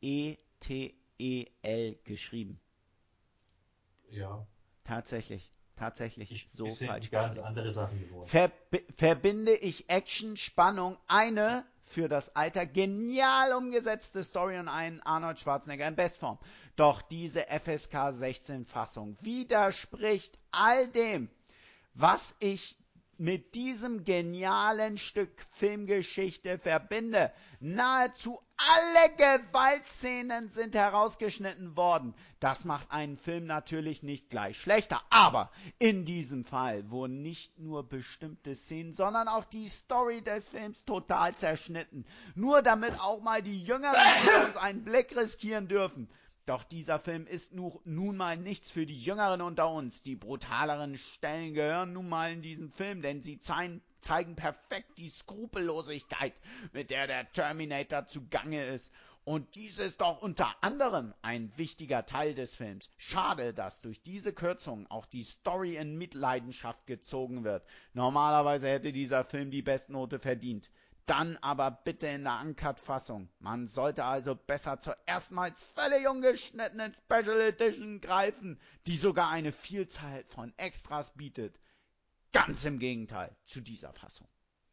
T-I-E-T-E-L geschrieben. Ja. Tatsächlich. tatsächlich so Wir sind falsch ganz geschrieben. andere Sachen geworden. Verbinde ich Action, Spannung, eine für das Alter genial umgesetzte Story und einen Arnold Schwarzenegger in Bestform. Doch diese FSK 16 Fassung widerspricht all dem, was ich mit diesem genialen Stück Filmgeschichte verbinde. Nahezu alle Gewaltszenen sind herausgeschnitten worden. Das macht einen Film natürlich nicht gleich schlechter, aber in diesem Fall wurden nicht nur bestimmte Szenen, sondern auch die Story des Films total zerschnitten. Nur damit auch mal die Jüngeren unter uns einen Blick riskieren dürfen. Doch dieser Film ist nun mal nichts für die Jüngeren unter uns. Die brutaleren Stellen gehören nun mal in diesen Film, denn sie zeigen perfekt die Skrupellosigkeit, mit der Terminator zugange ist. Und dies ist doch unter anderem ein wichtiger Teil des Films. Schade, dass durch diese Kürzung auch die Story in Mitleidenschaft gezogen wird. Normalerweise hätte dieser Film die Bestnote verdient. Dann aber bitte in der Uncut-Fassung. Man sollte also besser zur erstmals völlig ungeschnittenen Special Edition greifen, die sogar eine Vielzahl von Extras bietet. Ganz im Gegenteil zu dieser Fassung.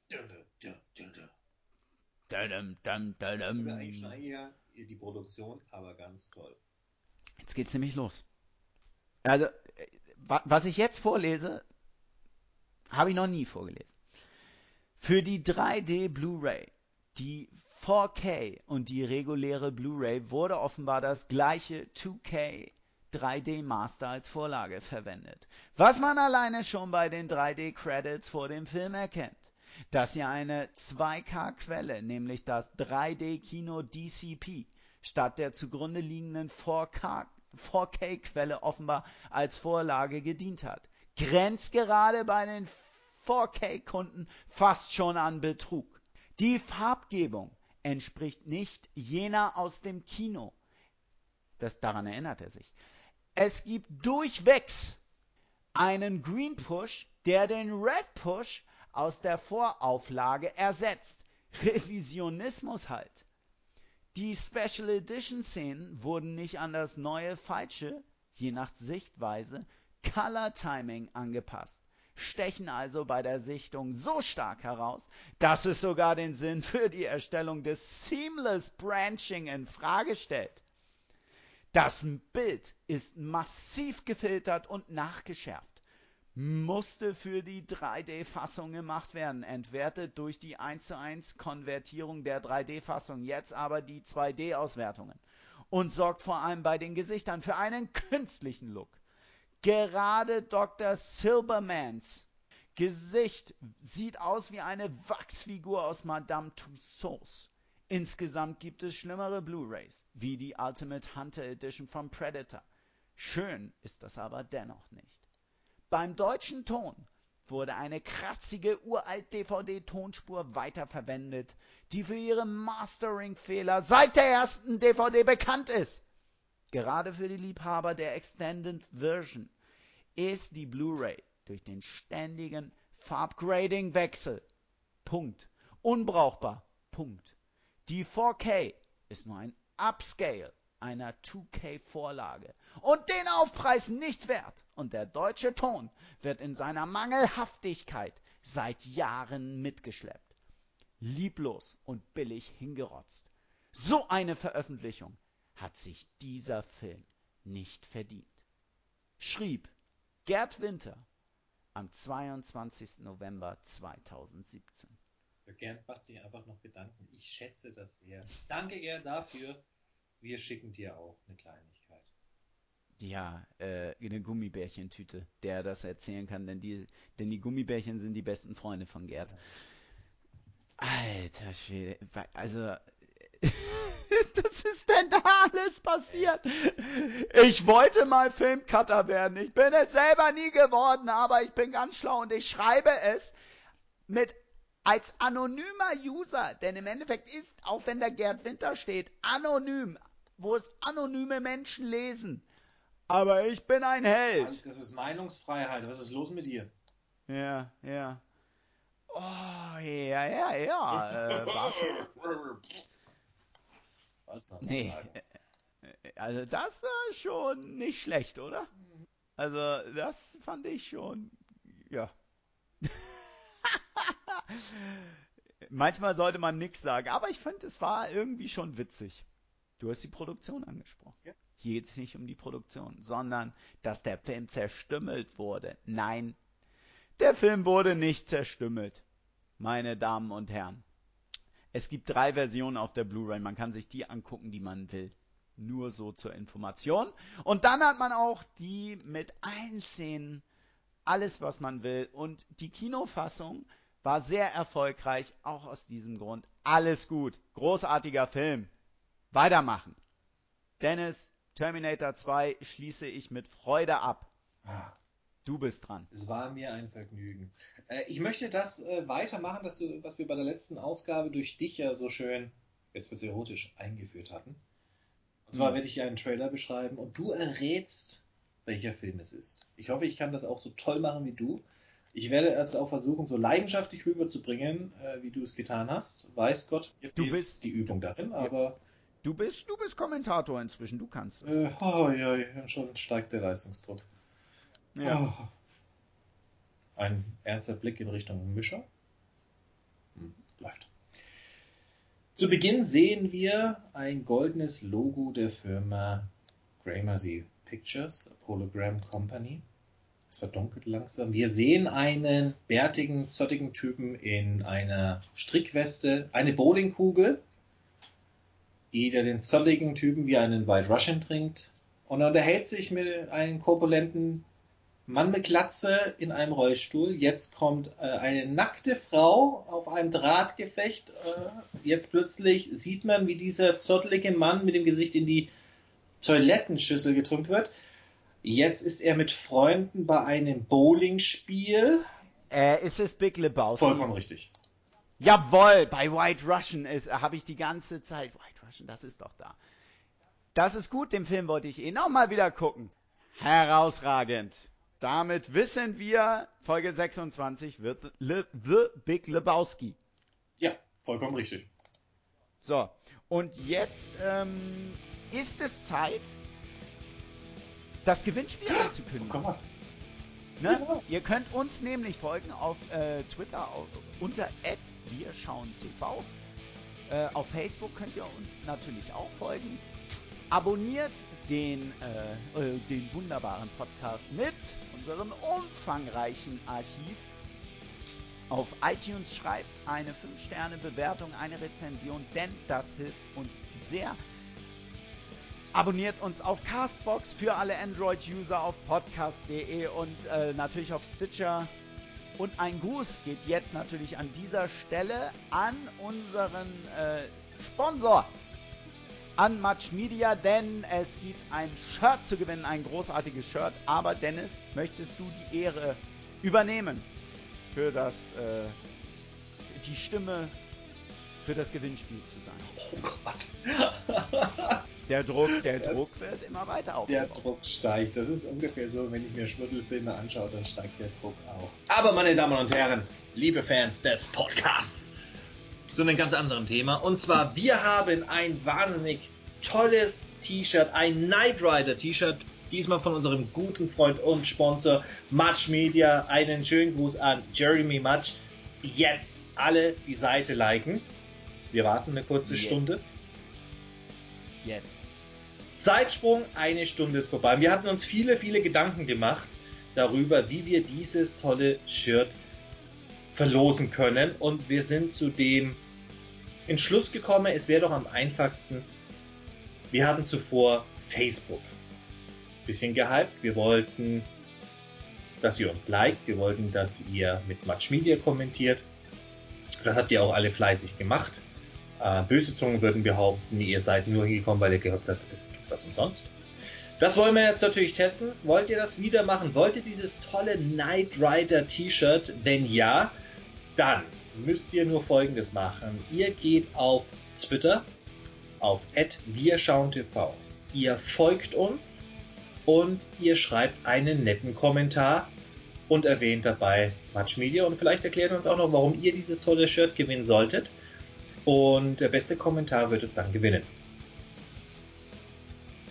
Eigentlich schon eingegangen, die Produktion, aber ganz toll. Jetzt geht's nämlich los. Also, was ich jetzt vorlese, habe ich noch nie vorgelesen. Für die 3D Blu-ray, die 4K und die reguläre Blu-ray wurde offenbar das gleiche 2K 3D Master als Vorlage verwendet. Was man alleine schon bei den 3D Credits vor dem Film erkennt. Dass hier eine 2K-Quelle, nämlich das 3D-Kino DCP, statt der zugrunde liegenden 4K-Quelle offenbar als Vorlage gedient hat. Grenzt gerade bei den 4K-Kunden fast schon an Betrug. Die Farbgebung entspricht nicht jener aus dem Kino. Daran erinnert er sich. Es gibt durchwegs einen Green Push, der den Red Push aus der Vorauflage ersetzt. Revisionismus halt. Die Special Edition Szenen wurden nicht an das neue falsche, je nach Sichtweise, Color Timing angepasst. Stechen also bei der Sichtung so stark heraus, dass es sogar den Sinn für die Erstellung des Seamless Branching in Frage stellt. Das Bild ist massiv gefiltert und nachgeschärft. Musste für die 3D-Fassung gemacht werden, entwertet durch die 1:1 Konvertierung der 3D-Fassung, jetzt aber die 2D-Auswertungen und sorgt vor allem bei den Gesichtern für einen künstlichen Look. Gerade Dr. Silbermans Gesicht sieht aus wie eine Wachsfigur aus Madame Tussauds. Insgesamt gibt es schlimmere Blu-rays, wie die Ultimate Hunter Edition von Predator. Schön ist das aber dennoch nicht. Beim deutschen Ton wurde eine kratzige Uralt-DVD-Tonspur weiterverwendet, die für ihre Mastering-Fehler seit der ersten DVD bekannt ist. Gerade für die Liebhaber der Extended Version ist die Blu-ray durch den ständigen Farbgrading-Wechsel unbrauchbar. Die 4K ist nur ein Upscale einer 2K-Vorlage und den Aufpreis nicht wert. Und der deutsche Ton wird in seiner Mangelhaftigkeit seit Jahren mitgeschleppt. Lieblos und billig hingerotzt. So eine Veröffentlichung hat sich dieser Film nicht verdient. Schrieb Gerd Winter am 22. November 2017. Gerd macht sich einfach noch Gedanken. Ich schätze das sehr. Danke, Gerd, dafür. Wir schicken dir auch eine Kleinigkeit. Ja, eine Gummibärchentüte, der das erzählen kann, denn die Gummibärchen sind die besten Freunde von Gerd. Ja. Alter Schwede, also... Was ist denn da alles passiert? Ich wollte mal Filmcutter werden. Ich bin es selber nie geworden, aber ich bin ganz schlau und ich schreibe es als anonymer User. Denn im Endeffekt ist, auch wenn da Gerd Winter steht, anonym, wo es anonyme Menschen lesen. Aber ich bin ein Held. Das ist Meinungsfreiheit. Was ist los mit dir? Ja. Oh, ja. War schon... Nee, also das war schon nicht schlecht, oder? Also, das fand ich schon, ja. Manchmal sollte man nichts sagen, aber ich finde, es war irgendwie schon witzig. Du hast die Produktion angesprochen. Ja. Hier geht es nicht um die Produktion, sondern dass der Film zerstümmelt wurde. Nein, der Film wurde nicht zerstümmelt, meine Damen und Herren. Es gibt 3 Versionen auf der Blu-ray. Man kann sich die angucken, die man will. Nur so zur Information. Und dann hat man auch die mit allen Szenen, alles was man will. Und die Kinofassung war sehr erfolgreich, auch aus diesem Grund. Alles gut. Großartiger Film. Weitermachen. Dennis, Terminator 2 schließe ich mit Freude ab. Du bist dran. Es war mir ein Vergnügen. Ich möchte das weitermachen, was wir bei der letzten Ausgabe durch dich ja so schön, jetzt wird es erotisch, eingeführt hatten. Und zwar werde ich einen Trailer beschreiben und du errätst, welcher Film es ist. Ich hoffe, ich kann das auch so toll machen wie du. Ich werde es auch versuchen, so leidenschaftlich rüberzubringen, wie du es getan hast. Weiß Gott, mir fehlt die Übung darin, aber... Du bist Kommentator inzwischen, du kannst es. Schon steigt der Leistungsdruck. Ja. Oh. Ein ernster Blick in Richtung Mischer. Läuft. Zu Beginn sehen wir ein goldenes Logo der Firma Gramercy Pictures, Hologram Company. Es verdunkelt langsam. Wir sehen einen bärtigen, zottigen Typen in einer Strickweste, eine Bowlingkugel, der den zottigen Typen wie einen White Russian trinkt. Und er unterhält sich mit einem korpulenten Mann mit Glatze in einem Rollstuhl. Jetzt kommt eine nackte Frau auf einem Drahtgefecht. Jetzt plötzlich sieht man, wie dieser zottelige Mann mit dem Gesicht in die Toilettenschüssel gedrückt wird. Jetzt ist er mit Freunden bei einem Bowlingspiel. Ist es Big Lebowski? Vollkommen richtig. Jawohl, bei White Russian habe ich die ganze Zeit. White Russian, das ist doch da. Das ist gut, den Film wollte ich nochmal wieder gucken. Herausragend. Damit wissen wir, Folge 26 wird The Big Lebowski. Ja, vollkommen richtig. So, und jetzt ist es Zeit, das Gewinnspiel anzukündigen. Oh Gott. Ne? Ja. Ihr könnt uns nämlich folgen auf Twitter unter @wirschauentv. Auf Facebook könnt ihr uns natürlich auch folgen. Abonniert den wunderbaren Podcast mit unserem umfangreichen Archiv. Auf iTunes schreibt eine 5-Sterne-Bewertung, eine Rezension, denn das hilft uns sehr. Abonniert uns auf Castbox für alle Android-User, auf podcast.de und natürlich auf Stitcher. Und ein Gruß geht jetzt natürlich an dieser Stelle an unseren Sponsor, an Much Media, denn es gibt ein Shirt zu gewinnen, ein großartiges Shirt. Aber Dennis, möchtest du die Ehre übernehmen für die Stimme für das Gewinnspiel zu sein? Oh Gott. Der Druck wird immer weiter aufgebaut. Der Druck steigt. Das ist ungefähr so, wenn ich mir Schmuddelfilme anschaue, dann steigt der Druck auch. Aber meine Damen und Herren, liebe Fans des Podcasts, zu einem ganz anderen Thema. Und zwar, wir haben ein wahnsinnig tolles T-Shirt, ein Knight Rider T-Shirt, diesmal von unserem guten Freund und Sponsor Much Media. Einen schönen Gruß an Jeremy Much. Jetzt alle die Seite liken. Wir warten eine kurze Stunde. Jetzt. Zeitsprung, eine Stunde ist vorbei. Wir hatten uns viele, viele Gedanken gemacht darüber, wie wir dieses tolle Shirt verlosen können. Und wir sind zu dem Entschluss gekommen, es wäre doch am einfachsten. Wir hatten zuvor Facebook ein bisschen gehypt. Wir wollten, dass ihr uns liked. Wir wollten, dass ihr mit Much Media kommentiert. Das habt ihr auch alle fleißig gemacht. Böse Zungen würden behaupten, ihr seid nur hingekommen, weil ihr gehört habt, es gibt was umsonst. Das wollen wir jetzt natürlich testen. Wollt ihr das wieder machen? Wollt ihr dieses tolle Knight Rider T-Shirt? Wenn ja, dann müsst ihr nur Folgendes machen. Ihr geht auf Twitter, auf @wirschauentv. Ihr folgt uns und ihr schreibt einen netten Kommentar und erwähnt dabei Much Media und vielleicht erklärt uns auch noch, warum ihr dieses tolle Shirt gewinnen solltet. Und der beste Kommentar wird es dann gewinnen.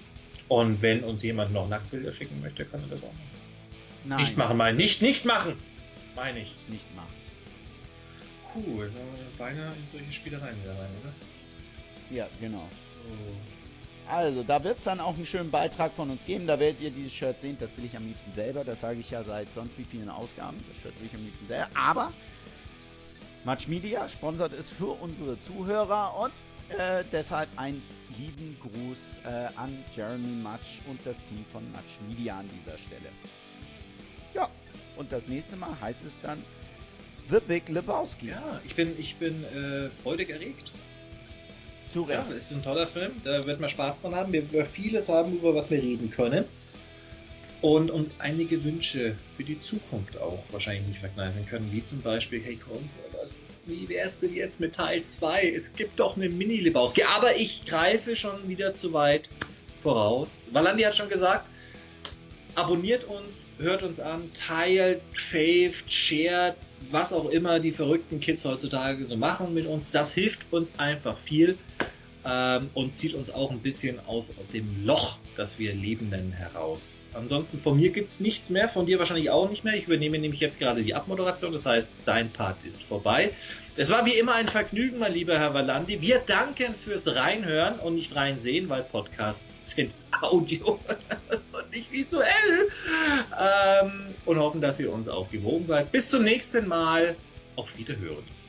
Und wenn uns jemand noch Nacktbilder schicken möchte, kann er das auch machen. Nein. Nicht machen, meine ich. Nicht machen! Meine ich. Nicht machen. Jetzt sind wir beinahe in solche Spielereien wieder rein, oder? Ja, genau. Also, da wird es dann auch einen schönen Beitrag von uns geben. Da werdet ihr dieses Shirt sehen. Das will ich am liebsten selber. Das sage ich ja seit sonst wie vielen Ausgaben. Das Shirt will ich am liebsten selber. Aber Match Media sponsert es für unsere Zuhörer und deshalb einen lieben Gruß an Jeremy Match und das Team von Match Media an dieser Stelle. Ja, und das nächste Mal heißt es dann The Big Lebowski. Ja, ich bin freudig erregt. Zu Recht. Ja, es ist ein toller Film, da wird man Spaß dran haben. Wir werden vieles haben, über was wir reden können. Und uns einige Wünsche für die Zukunft auch wahrscheinlich nicht verkneifen können, wie zum Beispiel, hey komm, wie wär's denn jetzt mit Teil 2? Es gibt doch eine Mini-Lebowski. Aber ich greife schon wieder zu weit voraus. Valandi hat schon gesagt, abonniert uns, hört uns an, teilt, faved, shared, was auch immer die verrückten Kids heutzutage so machen mit uns. Das hilft uns einfach viel und zieht uns auch ein bisschen aus dem Loch, das wir leben nennen, heraus. Ansonsten von mir gibt es nichts mehr, von dir wahrscheinlich auch nicht mehr. Ich übernehme nämlich jetzt gerade die Abmoderation, das heißt, dein Part ist vorbei. Es war wie immer ein Vergnügen, mein lieber Herr Valandi. Wir danken fürs Reinhören und nicht reinsehen, weil Podcasts sind Audio und nicht visuell. Und hoffen, dass ihr uns auch gewogen seid. Bis zum nächsten Mal. Auf Wiederhören.